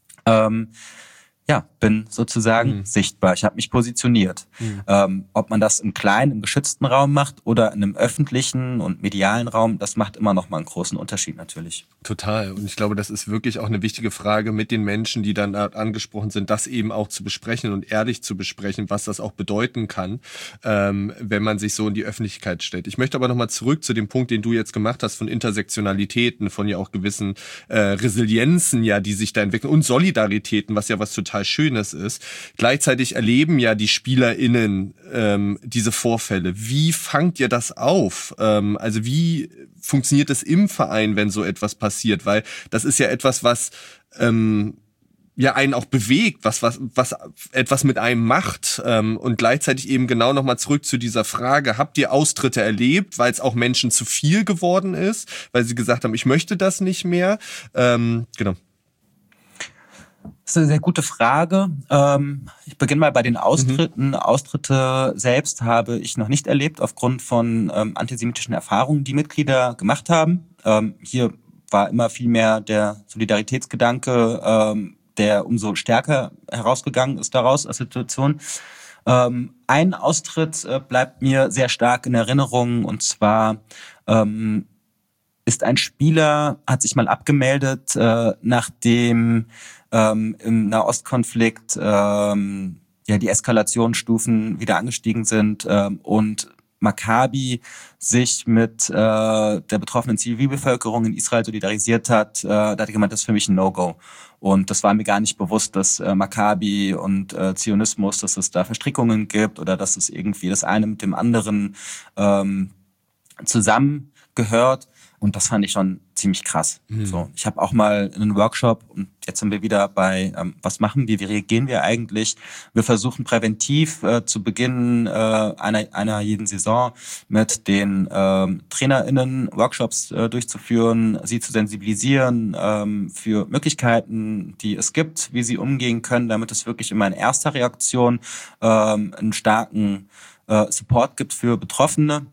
Speaker 3: bin sozusagen sichtbar. Ich habe mich positioniert. Ob man das im kleinen, im geschützten Raum macht oder in einem öffentlichen und medialen Raum, das macht immer noch mal einen großen Unterschied natürlich.
Speaker 2: Total. Und ich glaube, das ist wirklich auch eine wichtige Frage mit den Menschen, die dann angesprochen sind, das eben auch zu besprechen und ehrlich zu besprechen, was das auch bedeuten kann, wenn man sich so in die Öffentlichkeit stellt. Ich möchte aber nochmal zurück zu dem Punkt, den du jetzt gemacht hast, von Intersektionalitäten, von ja auch gewissen Resilienzen, ja, die sich da entwickeln und Solidaritäten, was ja was total Schönes ist. Gleichzeitig erleben ja die SpielerInnen diese Vorfälle. Wie fangt ihr das auf? Also wie funktioniert es im Verein, wenn so etwas passiert? Weil das ist ja etwas, was ja einen auch bewegt, was etwas mit einem macht und gleichzeitig eben genau nochmal zurück zu dieser Frage, habt ihr Austritte erlebt, weil es auch Menschen zu viel geworden ist, weil sie gesagt haben, ich möchte das nicht mehr? Genau.
Speaker 3: Das ist eine sehr gute Frage. Ich beginne mal bei den Austritten. Austritte selbst habe ich noch nicht erlebt, aufgrund von antisemitischen Erfahrungen, die Mitglieder gemacht haben. Hier war immer viel mehr der Solidaritätsgedanke, der umso stärker herausgegangen ist daraus aus der Situation. Ein Austritt bleibt mir sehr stark in Erinnerung, und zwar ist ein Spieler, hat sich mal abgemeldet, nachdem im Nahostkonflikt die Eskalationsstufen wieder angestiegen sind und Maccabi sich mit der betroffenen Zivilbevölkerung in Israel solidarisiert hat. Da hat er gemeint, das ist für mich ein No-Go. Und das war mir gar nicht bewusst, dass Maccabi und Zionismus, dass es da Verstrickungen gibt oder dass es irgendwie das eine mit dem anderen zusammengehört. Und das fand ich schon ziemlich krass. So, ich habe auch mal einen Workshop und jetzt sind wir wieder bei, was machen wir, wie reagieren wir eigentlich? Wir versuchen präventiv zu Beginn einer jeden Saison mit den TrainerInnen Workshops durchzuführen, sie zu sensibilisieren für Möglichkeiten, die es gibt, wie sie umgehen können, damit es wirklich immer in erster Reaktion einen starken Support gibt für Betroffene.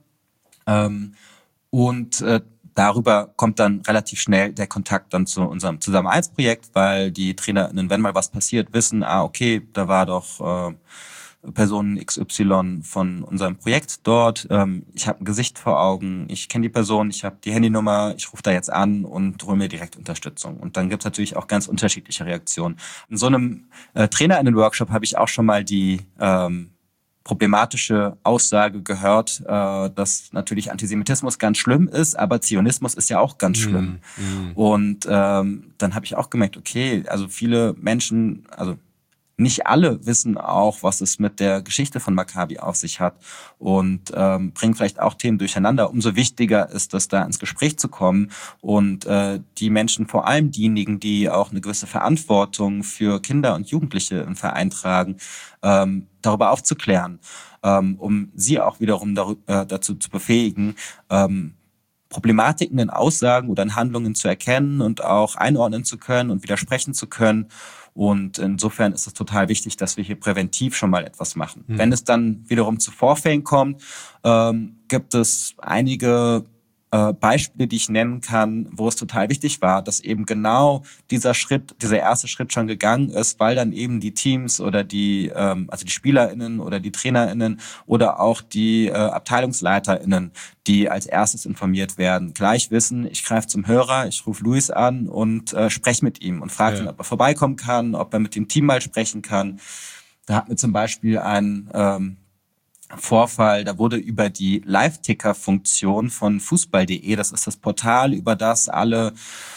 Speaker 3: Und darüber kommt dann relativ schnell der Kontakt dann zu unserem Zusammen-1-Projekt, weil die TrainerInnen, wenn mal was passiert, wissen, okay, da war doch Person XY von unserem Projekt dort. Ich habe ein Gesicht vor Augen, ich kenne die Person, ich habe die Handynummer, ich rufe da jetzt an und hole mir direkt Unterstützung. Und dann gibt es natürlich auch ganz unterschiedliche Reaktionen. In so einem TrainerInnen-Workshop habe ich auch schon mal die problematische Aussage gehört, dass natürlich Antisemitismus ganz schlimm ist, aber Zionismus ist ja auch ganz schlimm. Und dann habe ich auch gemerkt, okay, also viele Menschen, also nicht alle wissen auch, was es mit der Geschichte von Maccabi auf sich hat und bringen vielleicht auch Themen durcheinander. Umso wichtiger ist es, da ins Gespräch zu kommen und die Menschen, vor allem diejenigen, die auch eine gewisse Verantwortung für Kinder und Jugendliche im Verein tragen, darüber aufzuklären, um sie auch wiederum dazu zu befähigen, Problematiken in Aussagen oder in Handlungen zu erkennen und auch einordnen zu können und widersprechen zu können. Und insofern ist es total wichtig, dass wir hier präventiv schon mal etwas machen. Wenn es dann wiederum zu Vorfällen kommt, gibt es einige Beispiele, die ich nennen kann, wo es total wichtig war, dass eben genau dieser erste Schritt schon gegangen ist, weil dann eben die Teams oder die SpielerInnen oder die TrainerInnen oder auch die AbteilungsleiterInnen, die als erstes informiert werden, gleich wissen, ich greife zum Hörer, ich rufe Luis an und spreche mit ihm und frage ihn, ob er vorbeikommen kann, ob er mit dem Team mal sprechen kann. Da hat mir zum Beispiel ein Vorfall, da wurde über die Live-Ticker-Funktion von Fußball.de, das ist das Portal, über das alle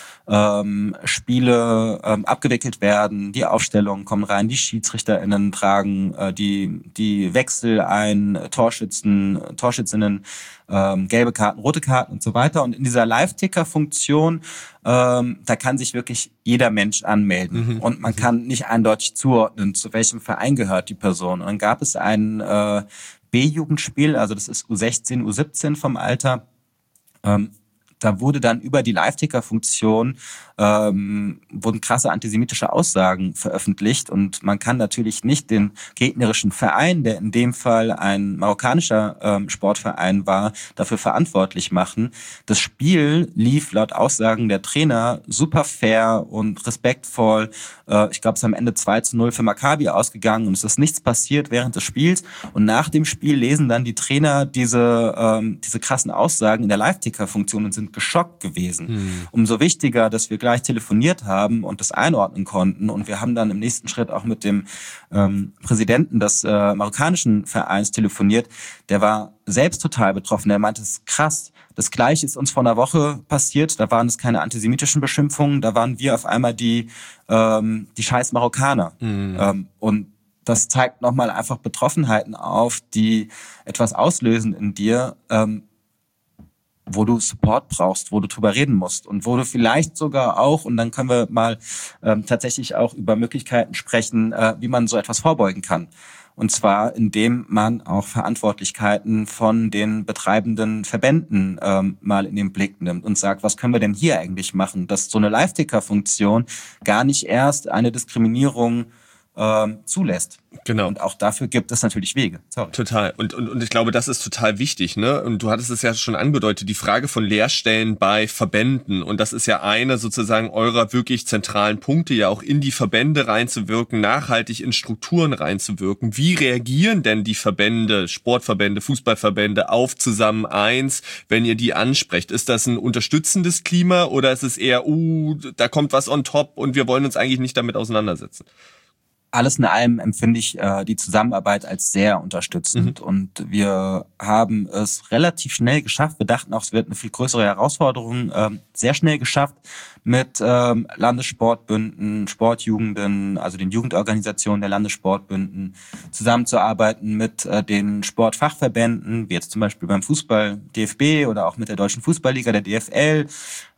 Speaker 3: Spiele abgewickelt werden, die Aufstellungen kommen rein, die SchiedsrichterInnen tragen die Wechsel ein, Torschützinnen, gelbe Karten, rote Karten und so weiter. Und in dieser Live-Ticker-Funktion, da kann sich wirklich jeder Mensch anmelden. Und man kann nicht eindeutig zuordnen, zu welchem Verein gehört die Person. Und dann gab es ein B-Jugendspiel, also das ist U16, U17 vom Alter. Da wurde dann über die Live-Ticker-Funktion wurden krasse antisemitische Aussagen veröffentlicht und man kann natürlich nicht den gegnerischen Verein, der in dem Fall ein marokkanischer Sportverein war, dafür verantwortlich machen. Das Spiel lief laut Aussagen der Trainer super fair und respektvoll. Ich glaube, es ist am Ende 2:0 für Maccabi ausgegangen und es ist nichts passiert während des Spiels. Und nach dem Spiel lesen dann die Trainer diese krassen Aussagen in der Live-Ticker-Funktion und sind geschockt gewesen. Umso wichtiger, dass wir gleich telefoniert haben und das einordnen konnten. Und wir haben dann im nächsten Schritt auch mit dem Präsidenten des marokkanischen Vereins telefoniert. Der war selbst total betroffen. Der meinte, es ist krass. Das Gleiche ist uns vor einer Woche passiert. Da waren es keine antisemitischen Beschimpfungen. Da waren wir auf einmal die scheiß Marokkaner. Und das zeigt nochmal einfach Betroffenheiten auf, die etwas auslösen in dir, wo du Support brauchst, wo du drüber reden musst und wo du vielleicht sogar auch, und dann können wir mal tatsächlich auch über Möglichkeiten sprechen, wie man so etwas vorbeugen kann. Und zwar, indem man auch Verantwortlichkeiten von den betreibenden Verbänden mal in den Blick nimmt und sagt, was können wir denn hier eigentlich machen, dass so eine Live-Ticker-Funktion gar nicht erst eine Diskriminierung zulässt.
Speaker 2: Genau.
Speaker 3: Und auch dafür gibt es natürlich Wege. Sorry.
Speaker 2: Total. Und ich glaube, das ist total wichtig, ne? Und du hattest es ja schon angedeutet, die Frage von Lehrstellen bei Verbänden. Und das ist ja eine sozusagen eurer wirklich zentralen Punkte, ja auch in die Verbände reinzuwirken, nachhaltig in Strukturen reinzuwirken. Wie reagieren denn die Verbände, Sportverbände, Fußballverbände auf Zusammen eins, wenn ihr die ansprecht? Ist das ein unterstützendes Klima oder ist es eher, da kommt was on top und wir wollen uns eigentlich nicht damit auseinandersetzen?
Speaker 3: Alles in allem empfinde ich die Zusammenarbeit als sehr unterstützend. Und wir haben es relativ schnell geschafft. Wir dachten auch, es wird eine viel größere Herausforderung. Sehr schnell geschafft, mit Landessportbünden, Sportjugenden, also den Jugendorganisationen der Landessportbünden zusammenzuarbeiten, mit den Sportfachverbänden, wie jetzt zum Beispiel beim Fußball DFB oder auch mit der Deutschen Fußballliga, der DFL,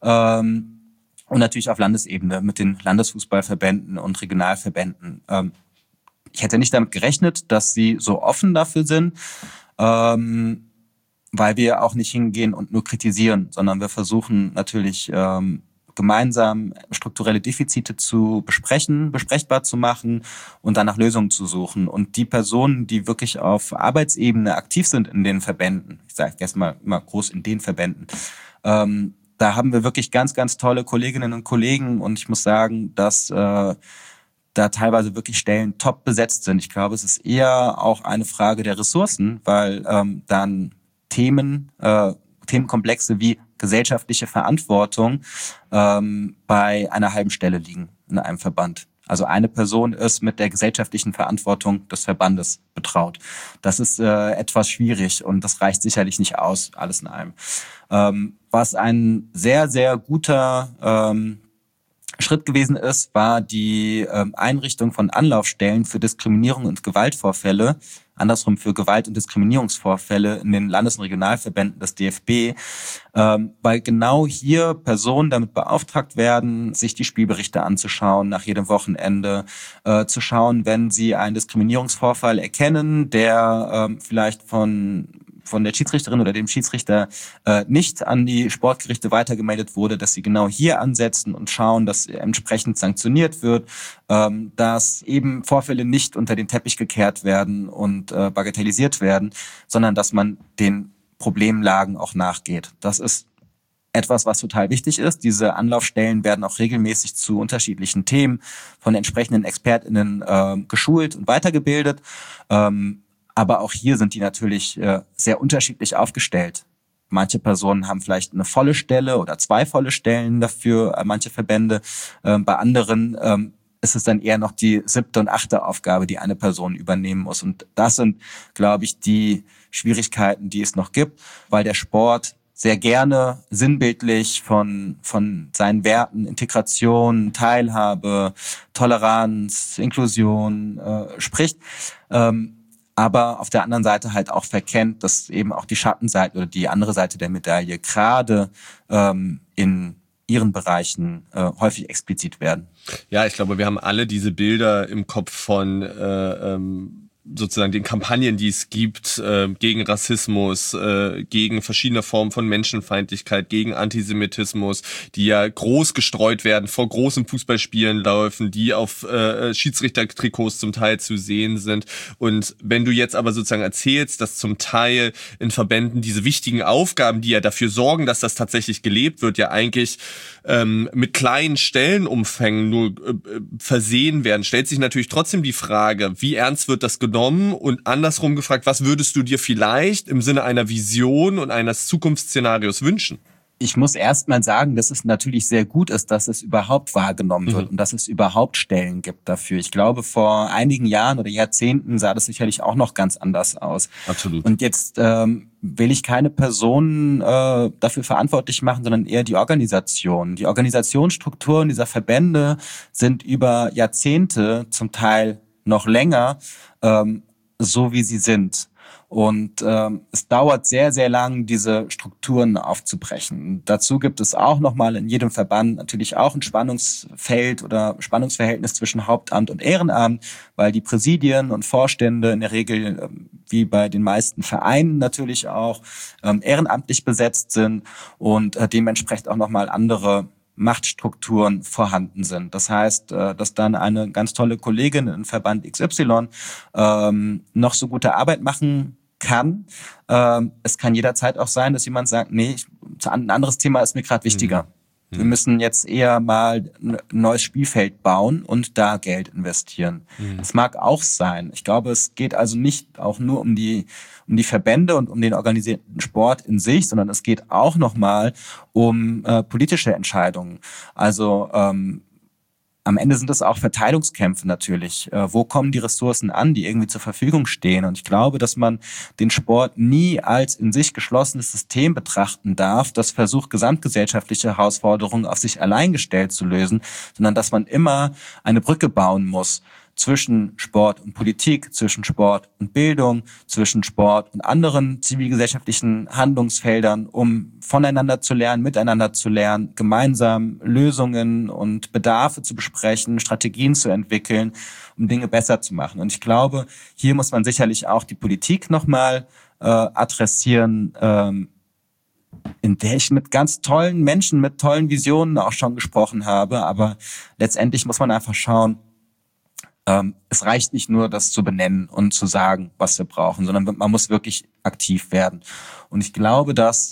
Speaker 3: und natürlich auf Landesebene mit den Landesfußballverbänden und Regionalverbänden. Ich hätte nicht damit gerechnet, dass sie so offen dafür sind, weil wir auch nicht hingehen und nur kritisieren, sondern wir versuchen natürlich gemeinsam strukturelle Defizite zu besprechen, besprechbar zu machen und dann nach Lösungen zu suchen. Und die Personen, die wirklich auf Arbeitsebene aktiv sind in den Verbänden, ich sage jetzt mal immer groß in den Verbänden, da haben wir wirklich ganz, ganz tolle Kolleginnen und Kollegen und ich muss sagen, dass da teilweise wirklich Stellen top besetzt sind. Ich glaube, es ist eher auch eine Frage der Ressourcen, weil dann Themenkomplexe wie gesellschaftliche Verantwortung bei einer halben Stelle liegen in einem Verband. Also eine Person ist mit der gesellschaftlichen Verantwortung des Verbandes betraut. Das ist etwas schwierig und das reicht sicherlich nicht aus, alles in allem. Was ein sehr, sehr guter Schritt gewesen ist, war die Einrichtung von Anlaufstellen für Diskriminierung und Gewaltvorfälle, andersrum für Gewalt- und Diskriminierungsvorfälle in den Landes- und Regionalverbänden des DFB, weil genau hier Personen damit beauftragt werden, sich die Spielberichte anzuschauen nach jedem Wochenende, zu schauen, wenn sie einen Diskriminierungsvorfall erkennen, der vielleicht von der Schiedsrichterin oder dem Schiedsrichter nicht an die Sportgerichte weitergemeldet wurde, dass sie genau hier ansetzen und schauen, dass entsprechend sanktioniert wird, dass eben Vorfälle nicht unter den Teppich gekehrt werden und bagatellisiert werden, sondern dass man den Problemlagen auch nachgeht. Das ist etwas, was total wichtig ist. Diese Anlaufstellen werden auch regelmäßig zu unterschiedlichen Themen von entsprechenden ExpertInnen geschult und weitergebildet. Aber auch hier sind die natürlich sehr unterschiedlich aufgestellt. Manche Personen haben vielleicht eine volle Stelle oder 2 volle Stellen dafür, manche Verbände. Bei anderen ist es dann eher noch die 7. und 8. Aufgabe, die eine Person übernehmen muss. Und das sind, glaube ich, die Schwierigkeiten, die es noch gibt, weil der Sport sehr gerne sinnbildlich von seinen Werten, Integration, Teilhabe, Toleranz, Inklusion spricht. Aber auf der anderen Seite halt auch verkennt, dass eben auch die Schattenseite oder die andere Seite der Medaille gerade in ihren Bereichen häufig explizit werden.
Speaker 2: Ja, ich glaube, wir haben alle diese Bilder im Kopf von sozusagen den Kampagnen, die es gibt, gegen Rassismus, gegen verschiedene Formen von Menschenfeindlichkeit, gegen Antisemitismus, die ja groß gestreut werden, vor großen Fußballspielen laufen, die auf Schiedsrichtertrikots zum Teil zu sehen sind. Und wenn du jetzt aber sozusagen erzählst, dass zum Teil in Verbänden diese wichtigen Aufgaben, die ja dafür sorgen, dass das tatsächlich gelebt wird, ja eigentlich mit kleinen Stellenumfängen nur versehen werden, stellt sich natürlich trotzdem die Frage, wie ernst wird das genommen? Und andersrum gefragt, was würdest du dir vielleicht im Sinne einer Vision und eines Zukunftsszenarios wünschen?
Speaker 3: Ich muss erst mal sagen, dass es natürlich sehr gut ist, dass es überhaupt wahrgenommen wird und dass es überhaupt Stellen gibt dafür. Ich glaube, vor einigen Jahren oder Jahrzehnten sah das sicherlich auch noch ganz anders aus.
Speaker 2: Absolut.
Speaker 3: Und jetzt will ich keine Personen dafür verantwortlich machen, sondern eher die Organisation. Die Organisationsstrukturen dieser Verbände sind über Jahrzehnte, zum Teil noch länger, so wie sie sind. Und es dauert sehr, sehr lang, diese Strukturen aufzubrechen. Dazu gibt es auch nochmal in jedem Verband natürlich auch ein Spannungsfeld oder Spannungsverhältnis zwischen Hauptamt und Ehrenamt, weil die Präsidien und Vorstände in der Regel, wie bei den meisten Vereinen natürlich auch, ehrenamtlich besetzt sind und dementsprechend auch nochmal andere Machtstrukturen vorhanden sind. Das heißt, dass dann eine ganz tolle Kollegin in Verband XY noch so gute Arbeit machen kann. Es kann jederzeit auch sein, dass jemand sagt, nee, ein anderes Thema ist mir gerade wichtiger. Wir müssen jetzt eher mal ein neues Spielfeld bauen und da Geld investieren. Das mag auch sein. Ich glaube, es geht also nicht auch nur um die Verbände und um den organisierten Sport in sich, sondern es geht auch nochmal um politische Entscheidungen. Also am Ende sind es auch Verteilungskämpfe natürlich. Wo kommen die Ressourcen an, die irgendwie zur Verfügung stehen? Und ich glaube, dass man den Sport nie als in sich geschlossenes System betrachten darf, das versucht, gesamtgesellschaftliche Herausforderungen auf sich allein gestellt zu lösen, sondern dass man immer eine Brücke bauen muss zwischen Sport und Politik, zwischen Sport und Bildung, zwischen Sport und anderen zivilgesellschaftlichen Handlungsfeldern, um voneinander zu lernen, miteinander zu lernen, gemeinsam Lösungen und Bedarfe zu besprechen, Strategien zu entwickeln, um Dinge besser zu machen. Und ich glaube, hier muss man sicherlich auch die Politik nochmal adressieren, in der ich mit ganz tollen Menschen, mit tollen Visionen auch schon gesprochen habe. Aber letztendlich muss man einfach schauen, es reicht nicht nur, das zu benennen und zu sagen, was wir brauchen, sondern man muss wirklich aktiv werden. Und ich glaube, dass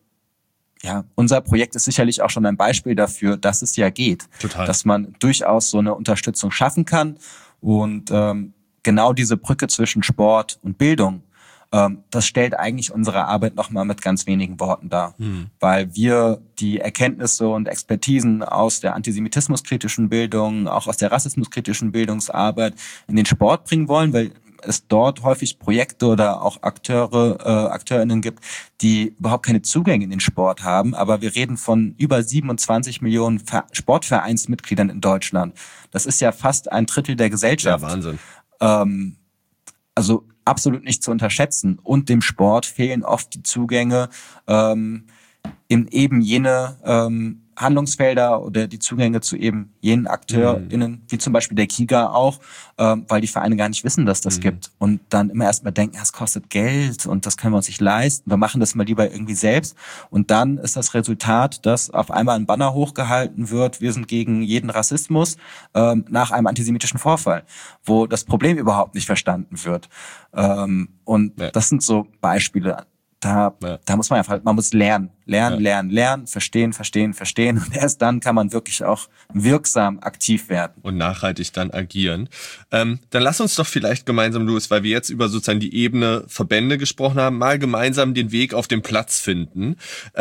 Speaker 3: unser Projekt ist sicherlich auch schon ein Beispiel dafür, dass es ja geht.
Speaker 2: Total.
Speaker 3: Dass man durchaus so eine Unterstützung schaffen kann. Und genau diese Brücke zwischen Sport und Bildung, das stellt eigentlich unsere Arbeit nochmal mit ganz wenigen Worten dar. Weil wir die Erkenntnisse und Expertisen aus der antisemitismuskritischen Bildung, auch aus der rassismuskritischen Bildungsarbeit in den Sport bringen wollen, weil es dort häufig Projekte oder auch AkteurInnen gibt, die überhaupt keine Zugänge in den Sport haben. Aber wir reden von über 27 Millionen Sportvereinsmitgliedern in Deutschland. Das ist ja fast ein Drittel der Gesellschaft.
Speaker 2: Ja, Wahnsinn.
Speaker 3: Also absolut nicht zu unterschätzen. Und dem Sport fehlen oft die Zugänge in eben jene Handlungsfelder oder die Zugänge zu eben jenen AkteurInnen, wie zum Beispiel der KIGA auch, weil die Vereine gar nicht wissen, dass das gibt. Und dann immer erstmal denken, es kostet Geld und das können wir uns nicht leisten. Wir machen das mal lieber irgendwie selbst. Und dann ist das Resultat, dass auf einmal ein Banner hochgehalten wird, wir sind gegen jeden Rassismus, nach einem antisemitischen Vorfall, wo das Problem überhaupt nicht verstanden wird. Das sind so Beispiele. Da muss man einfach, man muss lernen, verstehen. Und erst dann kann man wirklich auch wirksam aktiv werden.
Speaker 2: Und nachhaltig dann agieren. Dann lass uns doch vielleicht gemeinsam, Louis, weil wir jetzt über sozusagen die Ebene Verbände gesprochen haben, mal gemeinsam den Weg auf den Platz finden.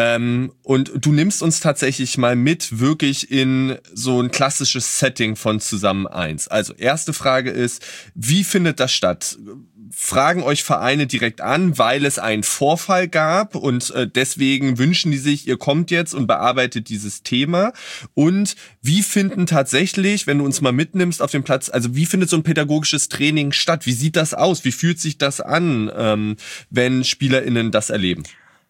Speaker 2: Und du nimmst uns tatsächlich mal mit, wirklich in so ein klassisches Setting von Zusammen 1. Also erste Frage ist, wie findet das statt? Fragen euch Vereine direkt an, weil es einen Vorfall gab und deswegen wünschen die sich, ihr kommt jetzt und bearbeitet dieses Thema. Und wie finden tatsächlich, wenn du uns mal mitnimmst auf den Platz, also wie findet so ein pädagogisches Training statt? Wie sieht das aus? Wie fühlt sich das an, wenn SpielerInnen das erleben?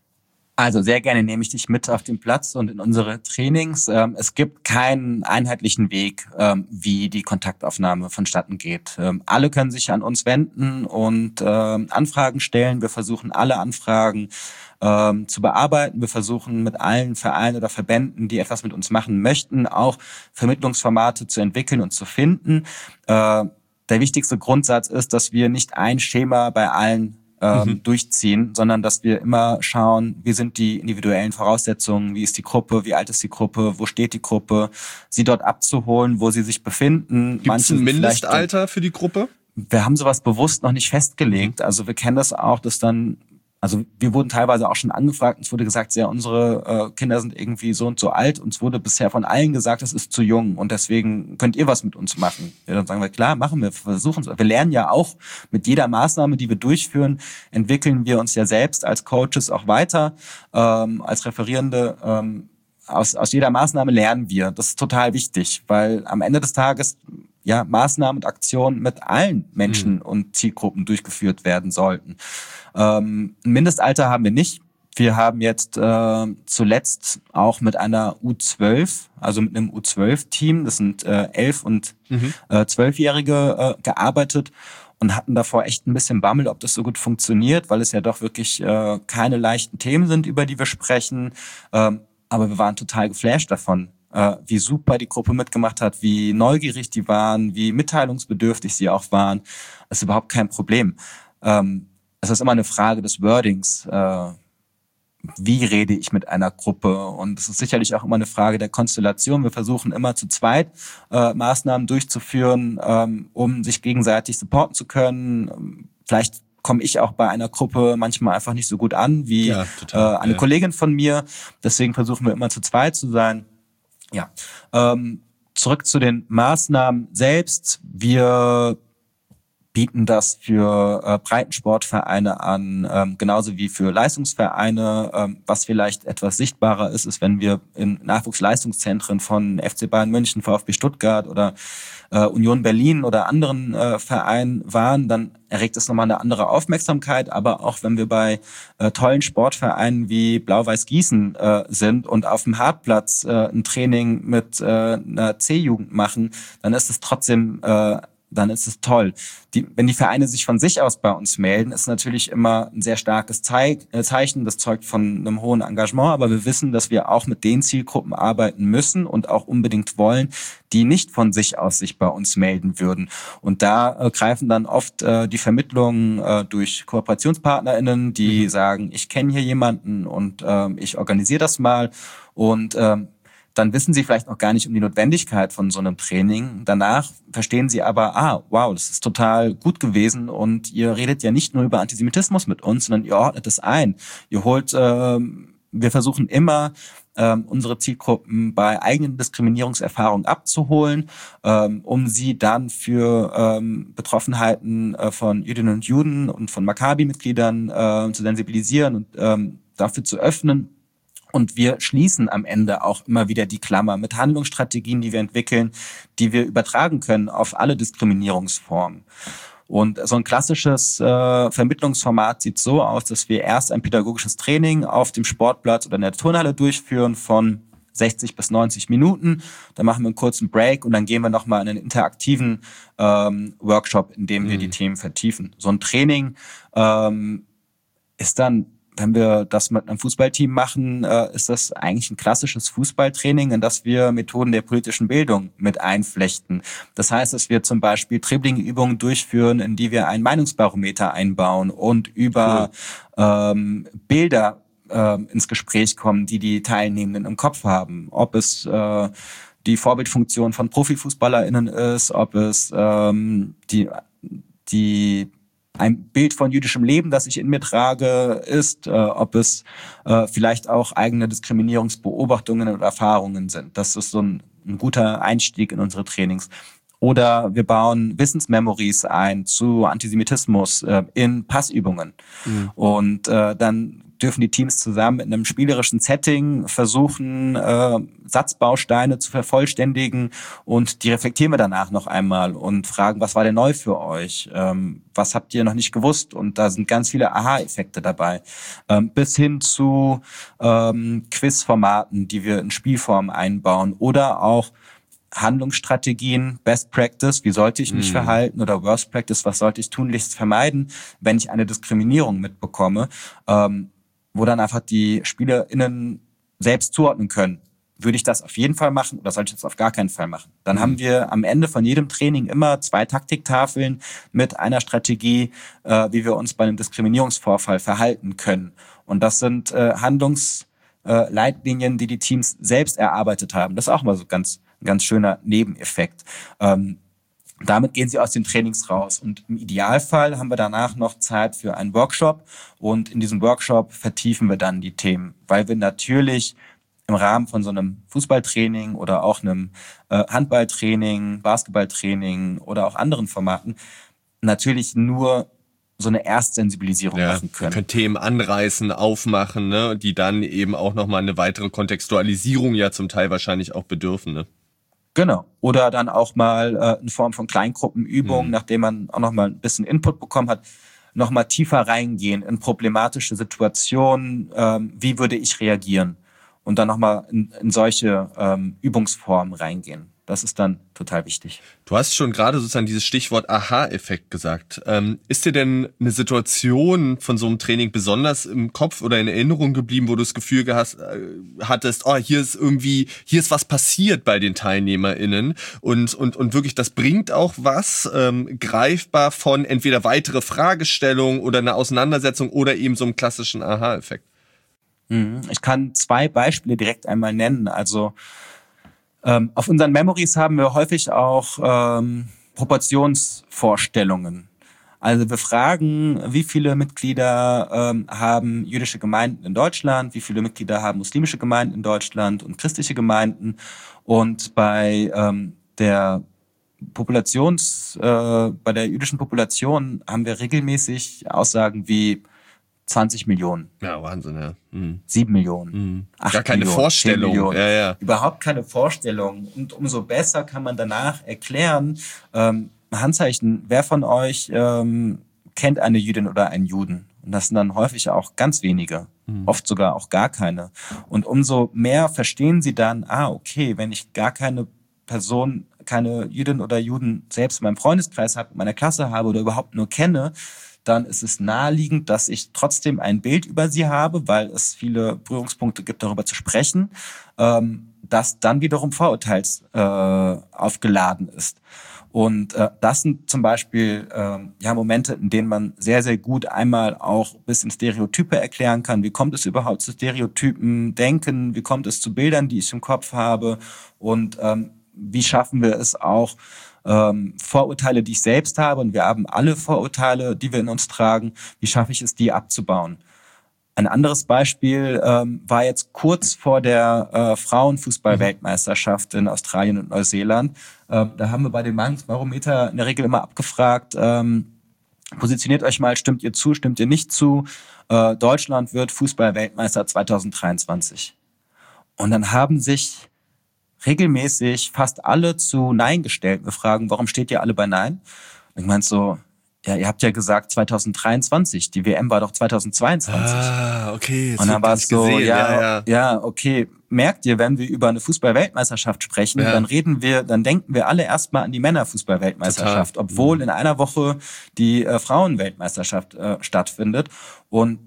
Speaker 3: Also sehr gerne nehme ich dich mit auf den Platz und in unsere Trainings. Es gibt keinen einheitlichen Weg, wie die Kontaktaufnahme vonstatten geht. Alle können sich an uns wenden und Anfragen stellen. Wir versuchen alle Anfragen zu bearbeiten. Wir versuchen mit allen Vereinen oder Verbänden, die etwas mit uns machen möchten, auch Vermittlungsformate zu entwickeln und zu finden. Der wichtigste Grundsatz ist, dass wir nicht ein Schema bei allen durchziehen, sondern dass wir immer schauen, wie sind die individuellen Voraussetzungen, wie ist die Gruppe, wie alt ist die Gruppe, wo steht die Gruppe, sie dort abzuholen, wo sie sich befinden.
Speaker 2: Gibt es ein Mindestalter für die Gruppe?
Speaker 3: Wir haben sowas bewusst noch nicht festgelegt. Also wir kennen das auch, dass dann, also wir wurden teilweise auch schon angefragt, uns wurde gesagt, ja, unsere Kinder sind irgendwie so und so alt. Uns wurde bisher von allen gesagt, das ist zu jung und deswegen könnt ihr was mit uns machen. Ja, dann sagen wir, klar, machen wir, versuchen es. Wir lernen ja auch mit jeder Maßnahme, die wir durchführen, entwickeln wir uns ja selbst als Coaches auch weiter, als Referierende. Aus jeder Maßnahme lernen wir. Das ist total wichtig, weil am Ende des Tages ja Maßnahmen und Aktionen mit allen Menschen und Zielgruppen durchgeführt werden sollten. Ein Mindestalter haben wir nicht. Wir haben jetzt zuletzt auch mit einer U12, also mit einem U12-Team, das sind 11- und 12-Jährige gearbeitet und hatten davor echt ein bisschen Bammel, ob das so gut funktioniert, weil es ja doch wirklich keine leichten Themen sind, über die wir sprechen. Aber wir waren total geflasht davon, wie super die Gruppe mitgemacht hat, wie neugierig die waren, wie mitteilungsbedürftig sie auch waren. Das ist überhaupt kein Problem. Es ist immer eine Frage des Wordings. Wie rede ich mit einer Gruppe? Und es ist sicherlich auch immer eine Frage der Konstellation. Wir versuchen immer zu zweit Maßnahmen durchzuführen, um sich gegenseitig supporten zu können. Vielleicht komme ich auch bei einer Gruppe manchmal einfach nicht so gut an wie eine Kollegin von mir. Deswegen versuchen wir immer zu zweit zu sein. Ja. Zurück zu den Maßnahmen selbst. Wir bieten das für Breitensportvereine an, genauso wie für Leistungsvereine. Was vielleicht etwas sichtbarer ist, ist, wenn wir in Nachwuchsleistungszentren von FC Bayern München, VfB Stuttgart oder Union Berlin oder anderen Vereinen waren, dann erregt es nochmal eine andere Aufmerksamkeit. Aber auch wenn wir bei tollen Sportvereinen wie Blau-Weiß Gießen sind und auf dem Hartplatz ein Training mit einer C-Jugend machen, dann ist es trotzdem dann ist es toll. Wenn die Vereine sich von sich aus bei uns melden, ist natürlich immer ein sehr starkes Zeichen. Das zeugt von einem hohen Engagement. Aber wir wissen, dass wir auch mit den Zielgruppen arbeiten müssen und auch unbedingt wollen, die nicht von sich aus sich bei uns melden würden. Und da greifen dann oft die Vermittlungen durch KooperationspartnerInnen, die sagen, ich kenne hier jemanden und ich organisiere das mal. Und dann wissen sie vielleicht noch gar nicht um die Notwendigkeit von so einem Training. Danach verstehen sie aber, wow, das ist total gut gewesen und ihr redet ja nicht nur über Antisemitismus mit uns, sondern ihr ordnet es ein. Ihr holt, wir versuchen immer, unsere Zielgruppen bei eigenen Diskriminierungserfahrungen abzuholen, um sie dann für Betroffenheiten von Jüdinnen und Juden und von Maccabi-Mitgliedern zu sensibilisieren und dafür zu öffnen. Und wir schließen am Ende auch immer wieder die Klammer mit Handlungsstrategien, die wir entwickeln, die wir übertragen können auf alle Diskriminierungsformen. Und so ein klassisches Vermittlungsformat sieht so aus, dass wir erst ein pädagogisches Training auf dem Sportplatz oder in der Turnhalle durchführen von 60 bis 90 Minuten. Dann machen wir einen kurzen Break und dann gehen wir nochmal in einen interaktiven Workshop, in dem wir die Themen vertiefen. So ein Training ist dann, wenn wir das mit einem Fußballteam machen, ist das eigentlich ein klassisches Fußballtraining, in das wir Methoden der politischen Bildung mit einflechten. Das heißt, dass wir zum Beispiel Dribbling-Übungen durchführen, in die wir ein Meinungsbarometer einbauen und über Bilder ins Gespräch kommen, die Teilnehmenden im Kopf haben. Ob es die Vorbildfunktion von ProfifußballerInnen ist, ob es ein Bild von jüdischem Leben, das ich in mir trage, ist, ob es vielleicht auch eigene Diskriminierungsbeobachtungen und Erfahrungen sind. Das ist so ein guter Einstieg in unsere Trainings. Oder wir bauen Wissensmemories ein zu Antisemitismus in Passübungen. Und dann dürfen die Teams zusammen in einem spielerischen Setting versuchen, Satzbausteine zu vervollständigen, und die reflektieren wir danach noch einmal und fragen, was war denn neu für euch? Was habt ihr noch nicht gewusst? Und da sind ganz viele Aha-Effekte dabei. Bis hin zu Quizformaten, die wir in Spielform einbauen, oder auch Handlungsstrategien, Best Practice, wie sollte ich mich verhalten, oder Worst Practice, was sollte ich tunlichst vermeiden, wenn ich eine Diskriminierung mitbekomme, wo dann einfach die SpielerInnen selbst zuordnen können. Würde ich das auf jeden Fall machen oder sollte ich das auf gar keinen Fall machen? Dann haben wir am Ende von jedem Training immer 2 Taktiktafeln mit einer Strategie, wie wir uns bei einem Diskriminierungsvorfall verhalten können. Und das sind Handlungsleitlinien, die Teams selbst erarbeitet haben. Das ist auch mal so ein ganz schöner Nebeneffekt. Damit gehen sie aus den Trainings raus. Und im Idealfall haben wir danach noch Zeit für einen Workshop. Und in diesem Workshop vertiefen wir dann die Themen, weil wir natürlich im Rahmen von so einem Fußballtraining oder auch einem Handballtraining, Basketballtraining oder auch anderen Formaten natürlich nur so eine Erstsensibilisierung machen können.
Speaker 2: Wir können Themen anreißen, aufmachen, ne, die dann eben auch nochmal eine weitere Kontextualisierung ja zum Teil wahrscheinlich auch bedürfen, ne?
Speaker 3: Genau. Oder dann auch mal in Form von Kleingruppenübungen, nachdem man auch noch mal ein bisschen Input bekommen hat, noch mal tiefer reingehen in problematische Situationen. Wie würde ich reagieren? Und dann noch mal in solche Übungsformen reingehen. Das ist dann total wichtig.
Speaker 2: Du hast schon gerade sozusagen dieses Stichwort Aha-Effekt gesagt. Ist dir denn eine Situation von so einem Training besonders im Kopf oder in Erinnerung geblieben, wo du das Gefühl hattest, hier ist was passiert bei den TeilnehmerInnen und wirklich, das bringt auch was greifbar von entweder weitere Fragestellungen oder eine Auseinandersetzung oder eben so einem klassischen Aha-Effekt?
Speaker 3: Ich kann 2 Beispiele direkt einmal nennen. Also auf unseren Memories haben wir häufig auch Proportionsvorstellungen. Also wir fragen, wie viele Mitglieder haben jüdische Gemeinden in Deutschland, wie viele Mitglieder haben muslimische Gemeinden in Deutschland und christliche Gemeinden. Und bei der bei der jüdischen Population haben wir regelmäßig Aussagen wie 20 Millionen.
Speaker 2: Ja, Wahnsinn, ja.
Speaker 3: 7 Millionen. 8
Speaker 2: Gar keine
Speaker 3: Millionen,
Speaker 2: Vorstellung.
Speaker 3: 10 Millionen.
Speaker 2: Ja.
Speaker 3: Überhaupt keine Vorstellung. Und umso besser kann man danach erklären, Handzeichen, wer von euch kennt eine Jüdin oder einen Juden? Und das sind dann häufig auch ganz wenige, oft sogar auch gar keine. Und umso mehr verstehen sie dann, okay, wenn ich gar keine Person, keine Jüdin oder Juden selbst in meinem Freundeskreis habe, in meiner Klasse habe oder überhaupt nur kenne, dann ist es naheliegend, dass ich trotzdem ein Bild über sie habe, weil es viele Berührungspunkte gibt, darüber zu sprechen, das dann wiederum vorurteilsaufgeladen ist. Und das sind zum Beispiel Momente, in denen man sehr, sehr gut einmal auch ein bisschen Stereotype erklären kann. Wie kommt es überhaupt zu Stereotypen denken? Wie kommt es zu Bildern, die ich im Kopf habe? Und wie schaffen wir es auch, Vorurteile, die ich selbst habe, und wir haben alle Vorurteile, die wir in uns tragen, wie schaffe ich es, die abzubauen? Ein anderes Beispiel war jetzt kurz vor der Frauenfußball-Weltmeisterschaft in Australien und Neuseeland. Da haben wir bei dem Meinungsbarometer in der Regel immer abgefragt, positioniert euch mal, stimmt ihr zu, stimmt ihr nicht zu? Deutschland wird Fußball-Weltmeister 2023. Und dann haben sich regelmäßig fast alle zu Nein gestellt. Wir fragen, warum steht ihr alle bei Nein? Und ich meinte so, ja, ihr habt ja gesagt 2023, die WM war doch 2022.
Speaker 2: Okay.
Speaker 3: Und dann war es so, ja, okay, merkt ihr, wenn wir über eine Fußball-Weltmeisterschaft sprechen, dann denken wir alle erstmal an die Männer-Fußball-Weltmeisterschaft, obwohl in einer Woche die Frauen-Weltmeisterschaft stattfindet. Und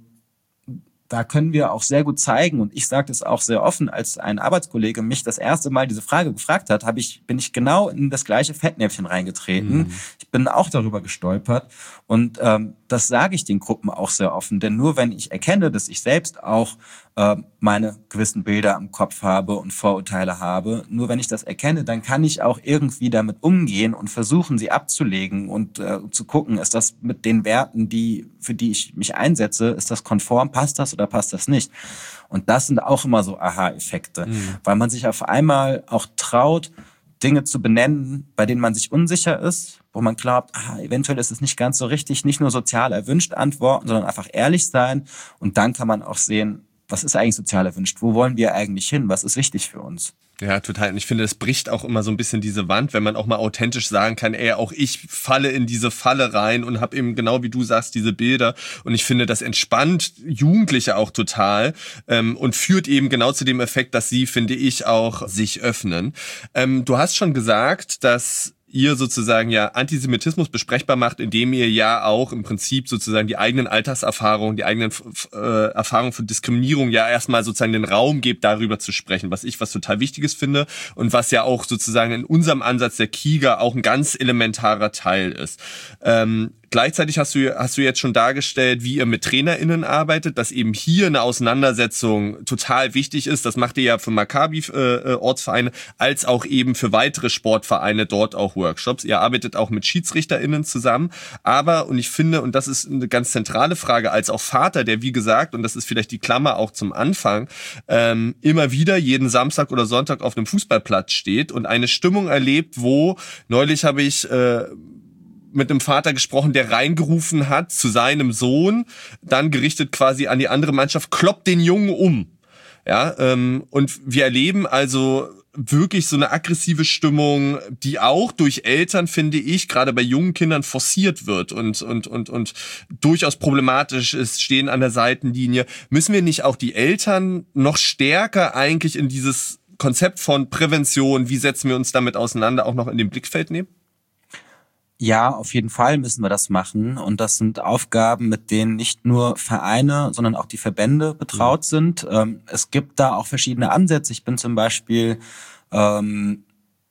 Speaker 3: da können wir auch sehr gut zeigen, und ich sage das auch sehr offen, als ein Arbeitskollege mich das erste Mal diese Frage gefragt hat, bin ich genau in das gleiche Fettnäpfchen reingetreten. Ich bin auch darüber gestolpert, und das sage ich den Gruppen auch sehr offen, denn nur wenn ich erkenne, dass ich selbst auch meine gewissen Bilder im Kopf habe und Vorurteile habe, nur wenn ich das erkenne, dann kann ich auch irgendwie damit umgehen und versuchen, sie abzulegen und zu gucken, ist das mit den Werten, für die ich mich einsetze, ist das konform, passt das oder passt das nicht? Und das sind auch immer so Aha-Effekte, weil man sich auf einmal auch traut, Dinge zu benennen, bei denen man sich unsicher ist, wo man glaubt, eventuell ist es nicht ganz so richtig, nicht nur sozial erwünscht antworten, sondern einfach ehrlich sein. Und dann kann man auch sehen, was ist eigentlich sozial erwünscht? Wo wollen wir eigentlich hin? Was ist wichtig für uns?
Speaker 2: Ja, total. Und ich finde, es bricht auch immer so ein bisschen diese Wand, wenn man auch mal authentisch sagen kann, auch ich falle in diese Falle rein und habe eben genau wie du sagst diese Bilder. Und ich finde, das entspannt Jugendliche auch total und führt eben genau zu dem Effekt, dass sie, finde ich, auch sich öffnen. Du hast schon gesagt, dass ihr sozusagen Antisemitismus besprechbar macht, indem ihr ja auch im Prinzip sozusagen die eigenen Alltagserfahrungen, die eigenen Erfahrungen von Diskriminierung erstmal sozusagen den Raum gebt, darüber zu sprechen, was total Wichtiges finde und was ja auch sozusagen in unserem Ansatz der KIGA auch ein ganz elementarer Teil ist. Gleichzeitig hast du jetzt schon dargestellt, wie ihr mit TrainerInnen arbeitet, dass eben hier eine Auseinandersetzung total wichtig ist. Das macht ihr ja für Maccabi Ortsvereine als auch eben für weitere Sportvereine dort auch Workshops. Ihr arbeitet auch mit SchiedsrichterInnen zusammen. Aber, und ich finde, und das ist eine ganz zentrale Frage, als auch Vater, der wie gesagt, und das ist vielleicht die Klammer auch zum Anfang, immer wieder jeden Samstag oder Sonntag auf einem Fußballplatz steht und eine Stimmung erlebt, wo neulich habe ich mit einem Vater gesprochen, der reingerufen hat zu seinem Sohn, dann gerichtet quasi an die andere Mannschaft, kloppt den Jungen um. Ja, und wir erleben also wirklich so eine aggressive Stimmung, die auch durch Eltern, finde ich, gerade bei jungen Kindern forciert wird und durchaus problematisch ist, stehen an der Seitenlinie. Müssen wir nicht auch die Eltern noch stärker eigentlich in dieses Konzept von Prävention, wie setzen wir uns damit auseinander, auch noch in den Blickfeld nehmen?
Speaker 3: Ja, auf jeden Fall müssen wir das machen. Und das sind Aufgaben, mit denen nicht nur Vereine, sondern auch die Verbände betraut sind. Es gibt da auch verschiedene Ansätze. Ich bin zum Beispiel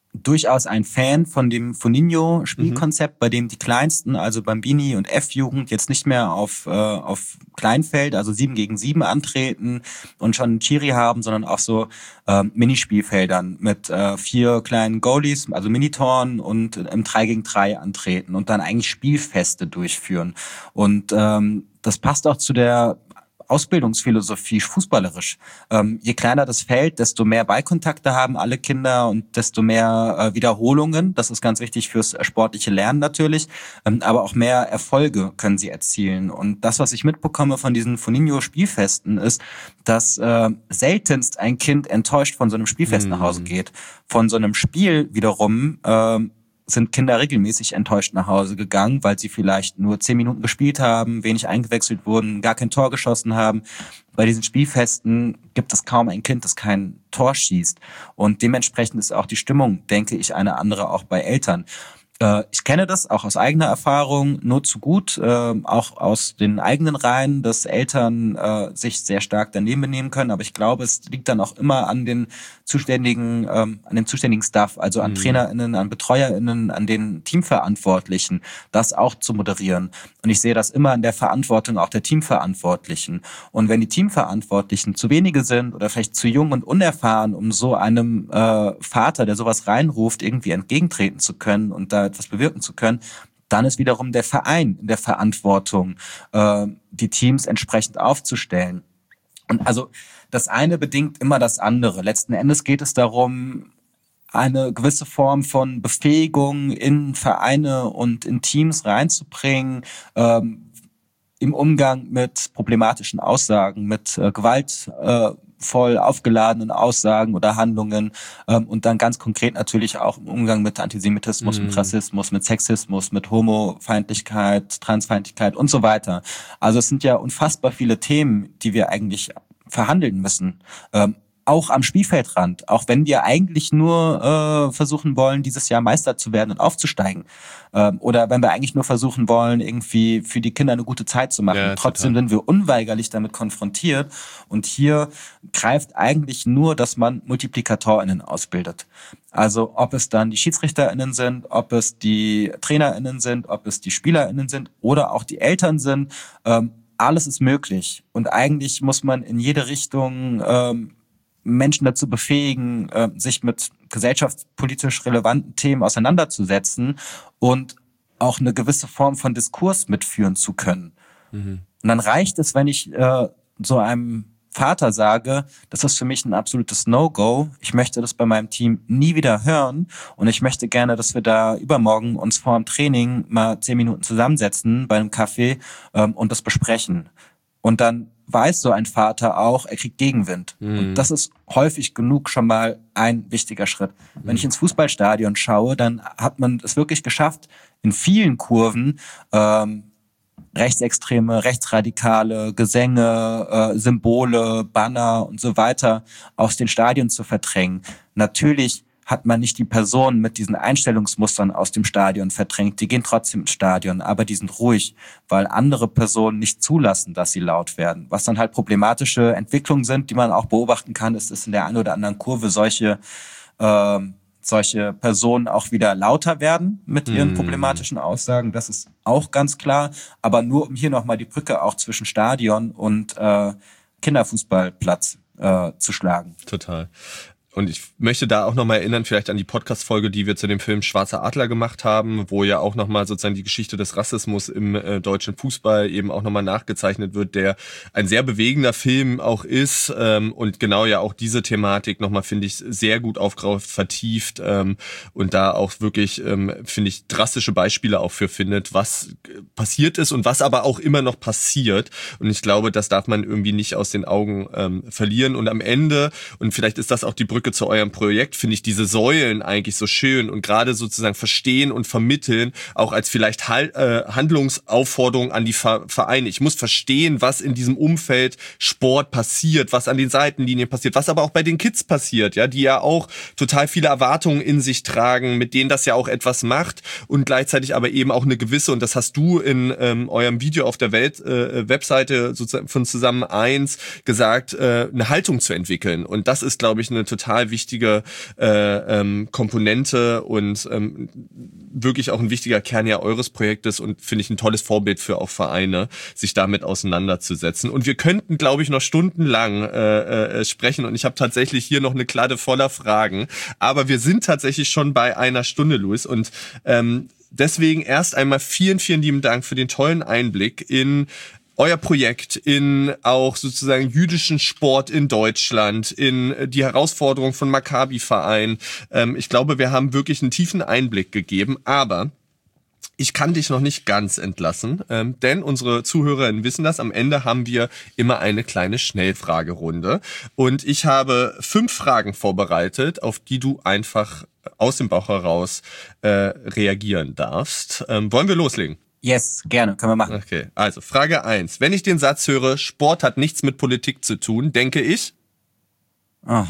Speaker 3: durchaus ein Fan von dem Foninho-Spielkonzept, bei dem die Kleinsten, also Bambini und F-Jugend, jetzt nicht mehr auf Kleinfeld, also 7 gegen 7 antreten und schon einen Chiri haben, sondern auf so Minispielfeldern mit 4 kleinen Goalies, also Minitoren und im 3 gegen 3 antreten und dann eigentlich Spielfeste durchführen. Und das passt auch zu der Ausbildungsphilosophie fußballerisch. Je kleiner das Feld, desto mehr Ballkontakte haben alle Kinder und desto mehr Wiederholungen. Das ist ganz wichtig fürs sportliche Lernen natürlich, aber auch mehr Erfolge können sie erzielen. Und das, was ich mitbekomme von diesen Foninho-Spielfesten, ist, dass seltenst ein Kind enttäuscht von so einem Spielfest nach Hause geht. Von so einem Spiel wiederum sind Kinder regelmäßig enttäuscht nach Hause gegangen, weil sie vielleicht nur 10 Minuten gespielt haben, wenig eingewechselt wurden, gar kein Tor geschossen haben. Bei diesen Spielfesten gibt es kaum ein Kind, das kein Tor schießt. Und dementsprechend ist auch die Stimmung, denke ich, eine andere auch bei Eltern. Ich kenne das auch aus eigener Erfahrung nur zu gut, auch aus den eigenen Reihen, dass Eltern sich sehr stark daneben benehmen können. Aber ich glaube, es liegt dann auch immer an den zuständigen Staff, also an TrainerInnen, an BetreuerInnen, an den Teamverantwortlichen, das auch zu moderieren. Und ich sehe das immer in der Verantwortung auch der Teamverantwortlichen. Und wenn die Teamverantwortlichen zu wenige sind oder vielleicht zu jung und unerfahren, um so einem Vater, der sowas reinruft, irgendwie entgegentreten zu können und da etwas bewirken zu können, dann ist wiederum der Verein in der Verantwortung, die Teams entsprechend aufzustellen. Und also das eine bedingt immer das andere. Letzten Endes geht es darum, eine gewisse Form von Befähigung in Vereine und in Teams reinzubringen, im Umgang mit problematischen Aussagen, mit gewaltvoll aufgeladenen Aussagen oder Handlungen und dann ganz konkret natürlich auch im Umgang mit Antisemitismus, mit Rassismus, mit Sexismus, mit Homofeindlichkeit, Transfeindlichkeit und so weiter. Also es sind ja unfassbar viele Themen, die wir eigentlich verhandeln müssen. Auch am Spielfeldrand, auch wenn wir eigentlich nur versuchen wollen, dieses Jahr Meister zu werden und aufzusteigen. Oder wenn wir eigentlich nur versuchen wollen, irgendwie für die Kinder eine gute Zeit zu machen. Ja, trotzdem sind wir unweigerlich damit konfrontiert. Und hier greift eigentlich nur, dass man MultiplikatorInnen ausbildet. Also ob es dann die SchiedsrichterInnen sind, ob es die TrainerInnen sind, ob es die SpielerInnen sind oder auch die Eltern sind. Alles ist möglich. Und eigentlich muss man in jede Richtung Menschen dazu befähigen, sich mit gesellschaftspolitisch relevanten Themen auseinanderzusetzen und auch eine gewisse Form von Diskurs mitführen zu können. Und dann reicht es, wenn ich so einem Vater sage, das ist für mich ein absolutes No-Go. Ich möchte das bei meinem Team nie wieder hören und ich möchte gerne, dass wir da übermorgen uns vor dem Training mal 10 Minuten zusammensetzen bei einem Kaffee und das besprechen. Und dann weiß so ein Vater auch, er kriegt Gegenwind. Und das ist häufig genug schon mal ein wichtiger Schritt. Wenn ich ins Fußballstadion schaue, dann hat man es wirklich geschafft, in vielen Kurven rechtsextreme, rechtsradikale Gesänge, Symbole, Banner und so weiter aus den Stadien zu verdrängen. Natürlich hat man nicht die Personen mit diesen Einstellungsmustern aus dem Stadion verdrängt. Die gehen trotzdem ins Stadion, aber die sind ruhig, weil andere Personen nicht zulassen, dass sie laut werden. Was dann halt problematische Entwicklungen sind, die man auch beobachten kann, ist, dass in der einen oder anderen Kurve solche Personen auch wieder lauter werden mit ihren problematischen Aussagen. Das ist auch ganz klar. Aber nur um hier nochmal die Brücke auch zwischen Stadion und Kinderfußballplatz zu schlagen.
Speaker 2: Total. Und ich möchte da auch nochmal erinnern, vielleicht an die Podcast-Folge, die wir zu dem Film Schwarzer Adler gemacht haben, wo ja auch nochmal sozusagen die Geschichte des Rassismus im deutschen Fußball eben auch nochmal nachgezeichnet wird, der ein sehr bewegender Film auch ist und genau ja auch diese Thematik nochmal, finde ich, sehr gut aufgreift, vertieft und da auch wirklich, finde ich, drastische Beispiele auch für findet, was passiert ist und was aber auch immer noch passiert. Und ich glaube, das darf man irgendwie nicht aus den Augen verlieren. Und am Ende, und vielleicht ist das auch die Brücke zu eurem Projekt, finde ich diese Säulen eigentlich so schön und gerade sozusagen verstehen und vermitteln, auch als vielleicht Handlungsaufforderung an die Vereine. Ich muss verstehen, was in diesem Umfeld Sport passiert, was an den Seitenlinien passiert, was aber auch bei den Kids passiert, ja, die ja auch total viele Erwartungen in sich tragen, mit denen das ja auch etwas macht und gleichzeitig aber eben auch eine gewisse, und das hast du in eurem Video auf der Webseite sozusagen von Zusammen 1 gesagt, eine Haltung zu entwickeln. Und das ist, glaube ich, eine total total wichtige Komponente und wirklich auch ein wichtiger Kern ja eures Projektes und finde ich ein tolles Vorbild für auch Vereine, sich damit auseinanderzusetzen. Und wir könnten, glaube ich, noch stundenlang sprechen und ich habe tatsächlich hier noch eine Kladde voller Fragen, aber wir sind tatsächlich schon bei einer Stunde, Luis, und deswegen erst einmal vielen, vielen lieben Dank für den tollen Einblick in euer Projekt, in auch sozusagen jüdischen Sport in Deutschland, in die Herausforderung von Maccabi-Verein. Ich glaube, wir haben wirklich einen tiefen Einblick gegeben, aber ich kann dich noch nicht ganz entlassen, denn unsere Zuhörerinnen wissen das. Am Ende haben wir immer eine kleine Schnellfragerunde. Und ich habe 5 Fragen vorbereitet, auf die du einfach aus dem Bauch heraus reagieren darfst. Wollen wir loslegen?
Speaker 3: Yes, gerne, können wir machen.
Speaker 2: Okay, also Frage 1. Wenn ich den Satz höre, Sport hat nichts mit Politik zu tun, denke ich...
Speaker 3: Oh.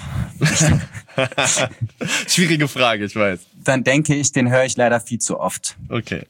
Speaker 2: Schwierige Frage, ich weiß.
Speaker 3: Dann denke ich, den höre ich leider viel zu oft.
Speaker 2: Okay.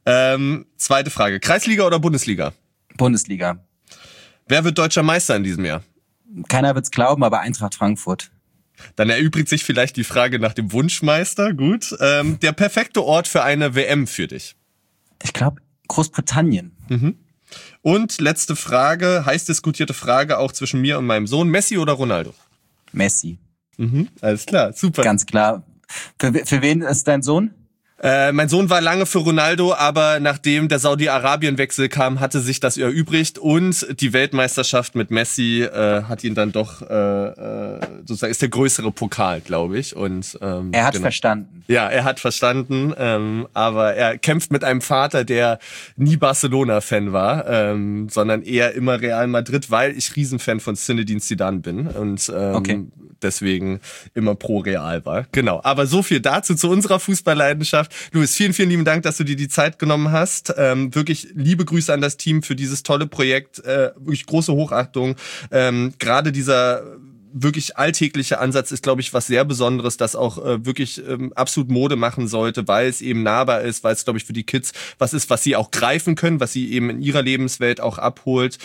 Speaker 2: Zweite Frage. Kreisliga oder Bundesliga?
Speaker 3: Bundesliga.
Speaker 2: Wer wird deutscher Meister in diesem Jahr?
Speaker 3: Keiner wird's glauben, aber Eintracht Frankfurt.
Speaker 2: Dann erübrigt sich vielleicht die Frage nach dem Wunschmeister. Gut. Der perfekte Ort für eine WM für dich?
Speaker 3: Ich glaube, Großbritannien.
Speaker 2: Mhm. Und letzte Frage, heiß diskutierte Frage auch zwischen mir und meinem Sohn. Messi oder Ronaldo?
Speaker 3: Messi.
Speaker 2: Mhm, alles klar, super.
Speaker 3: Ganz klar. Für wen ist dein Sohn?
Speaker 2: Mein Sohn war lange für Ronaldo, aber nachdem der Saudi-Arabien-Wechsel kam, hatte sich das erübrigt und die Weltmeisterschaft mit Messi hat ihn dann doch sozusagen ist der größere Pokal, glaube ich. Und
Speaker 3: er hat verstanden.
Speaker 2: Ja, er hat verstanden, aber er kämpft mit einem Vater, der nie Barcelona-Fan war, sondern eher immer Real Madrid, weil ich Riesenfan von Zinedine Zidane bin und deswegen immer pro Real war. Genau, aber so viel dazu zu unserer Fußballleidenschaft. Luis, vielen, vielen lieben Dank, dass du dir die Zeit genommen hast. Wirklich liebe Grüße an das Team für dieses tolle Projekt. Wirklich große Hochachtung. Gerade dieser wirklich alltägliche Ansatz ist, glaube ich, was sehr Besonderes, das auch wirklich absolut Mode machen sollte, weil es eben nahbar ist, weil es, glaube ich, für die Kids was ist, was sie auch greifen können, was sie eben in ihrer Lebenswelt auch abholt.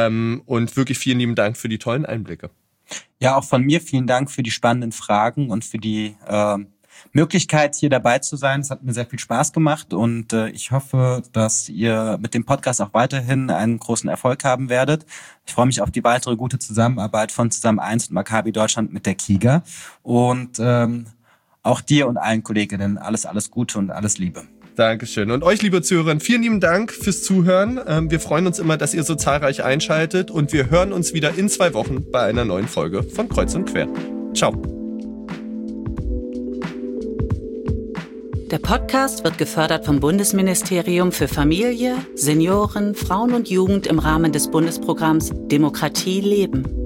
Speaker 2: Und wirklich vielen lieben Dank für die tollen Einblicke.
Speaker 3: Ja, auch von mir vielen Dank für die spannenden Fragen und für die Möglichkeit, hier dabei zu sein. Es hat mir sehr viel Spaß gemacht und ich hoffe, dass ihr mit dem Podcast auch weiterhin einen großen Erfolg haben werdet. Ich freue mich auf die weitere gute Zusammenarbeit von Zusammen 1 und Maccabi Deutschland mit der KIGA und auch dir und allen Kolleginnen alles Gute und alles Liebe.
Speaker 2: Dankeschön. Und euch, liebe Zuhörerinnen, vielen lieben Dank fürs Zuhören. Wir freuen uns immer, dass ihr so zahlreich einschaltet und wir hören uns wieder in 2 Wochen bei einer neuen Folge von Kreuz und Quer. Ciao.
Speaker 1: Der Podcast wird gefördert vom Bundesministerium für Familie, Senioren, Frauen und Jugend im Rahmen des Bundesprogramms Demokratie leben.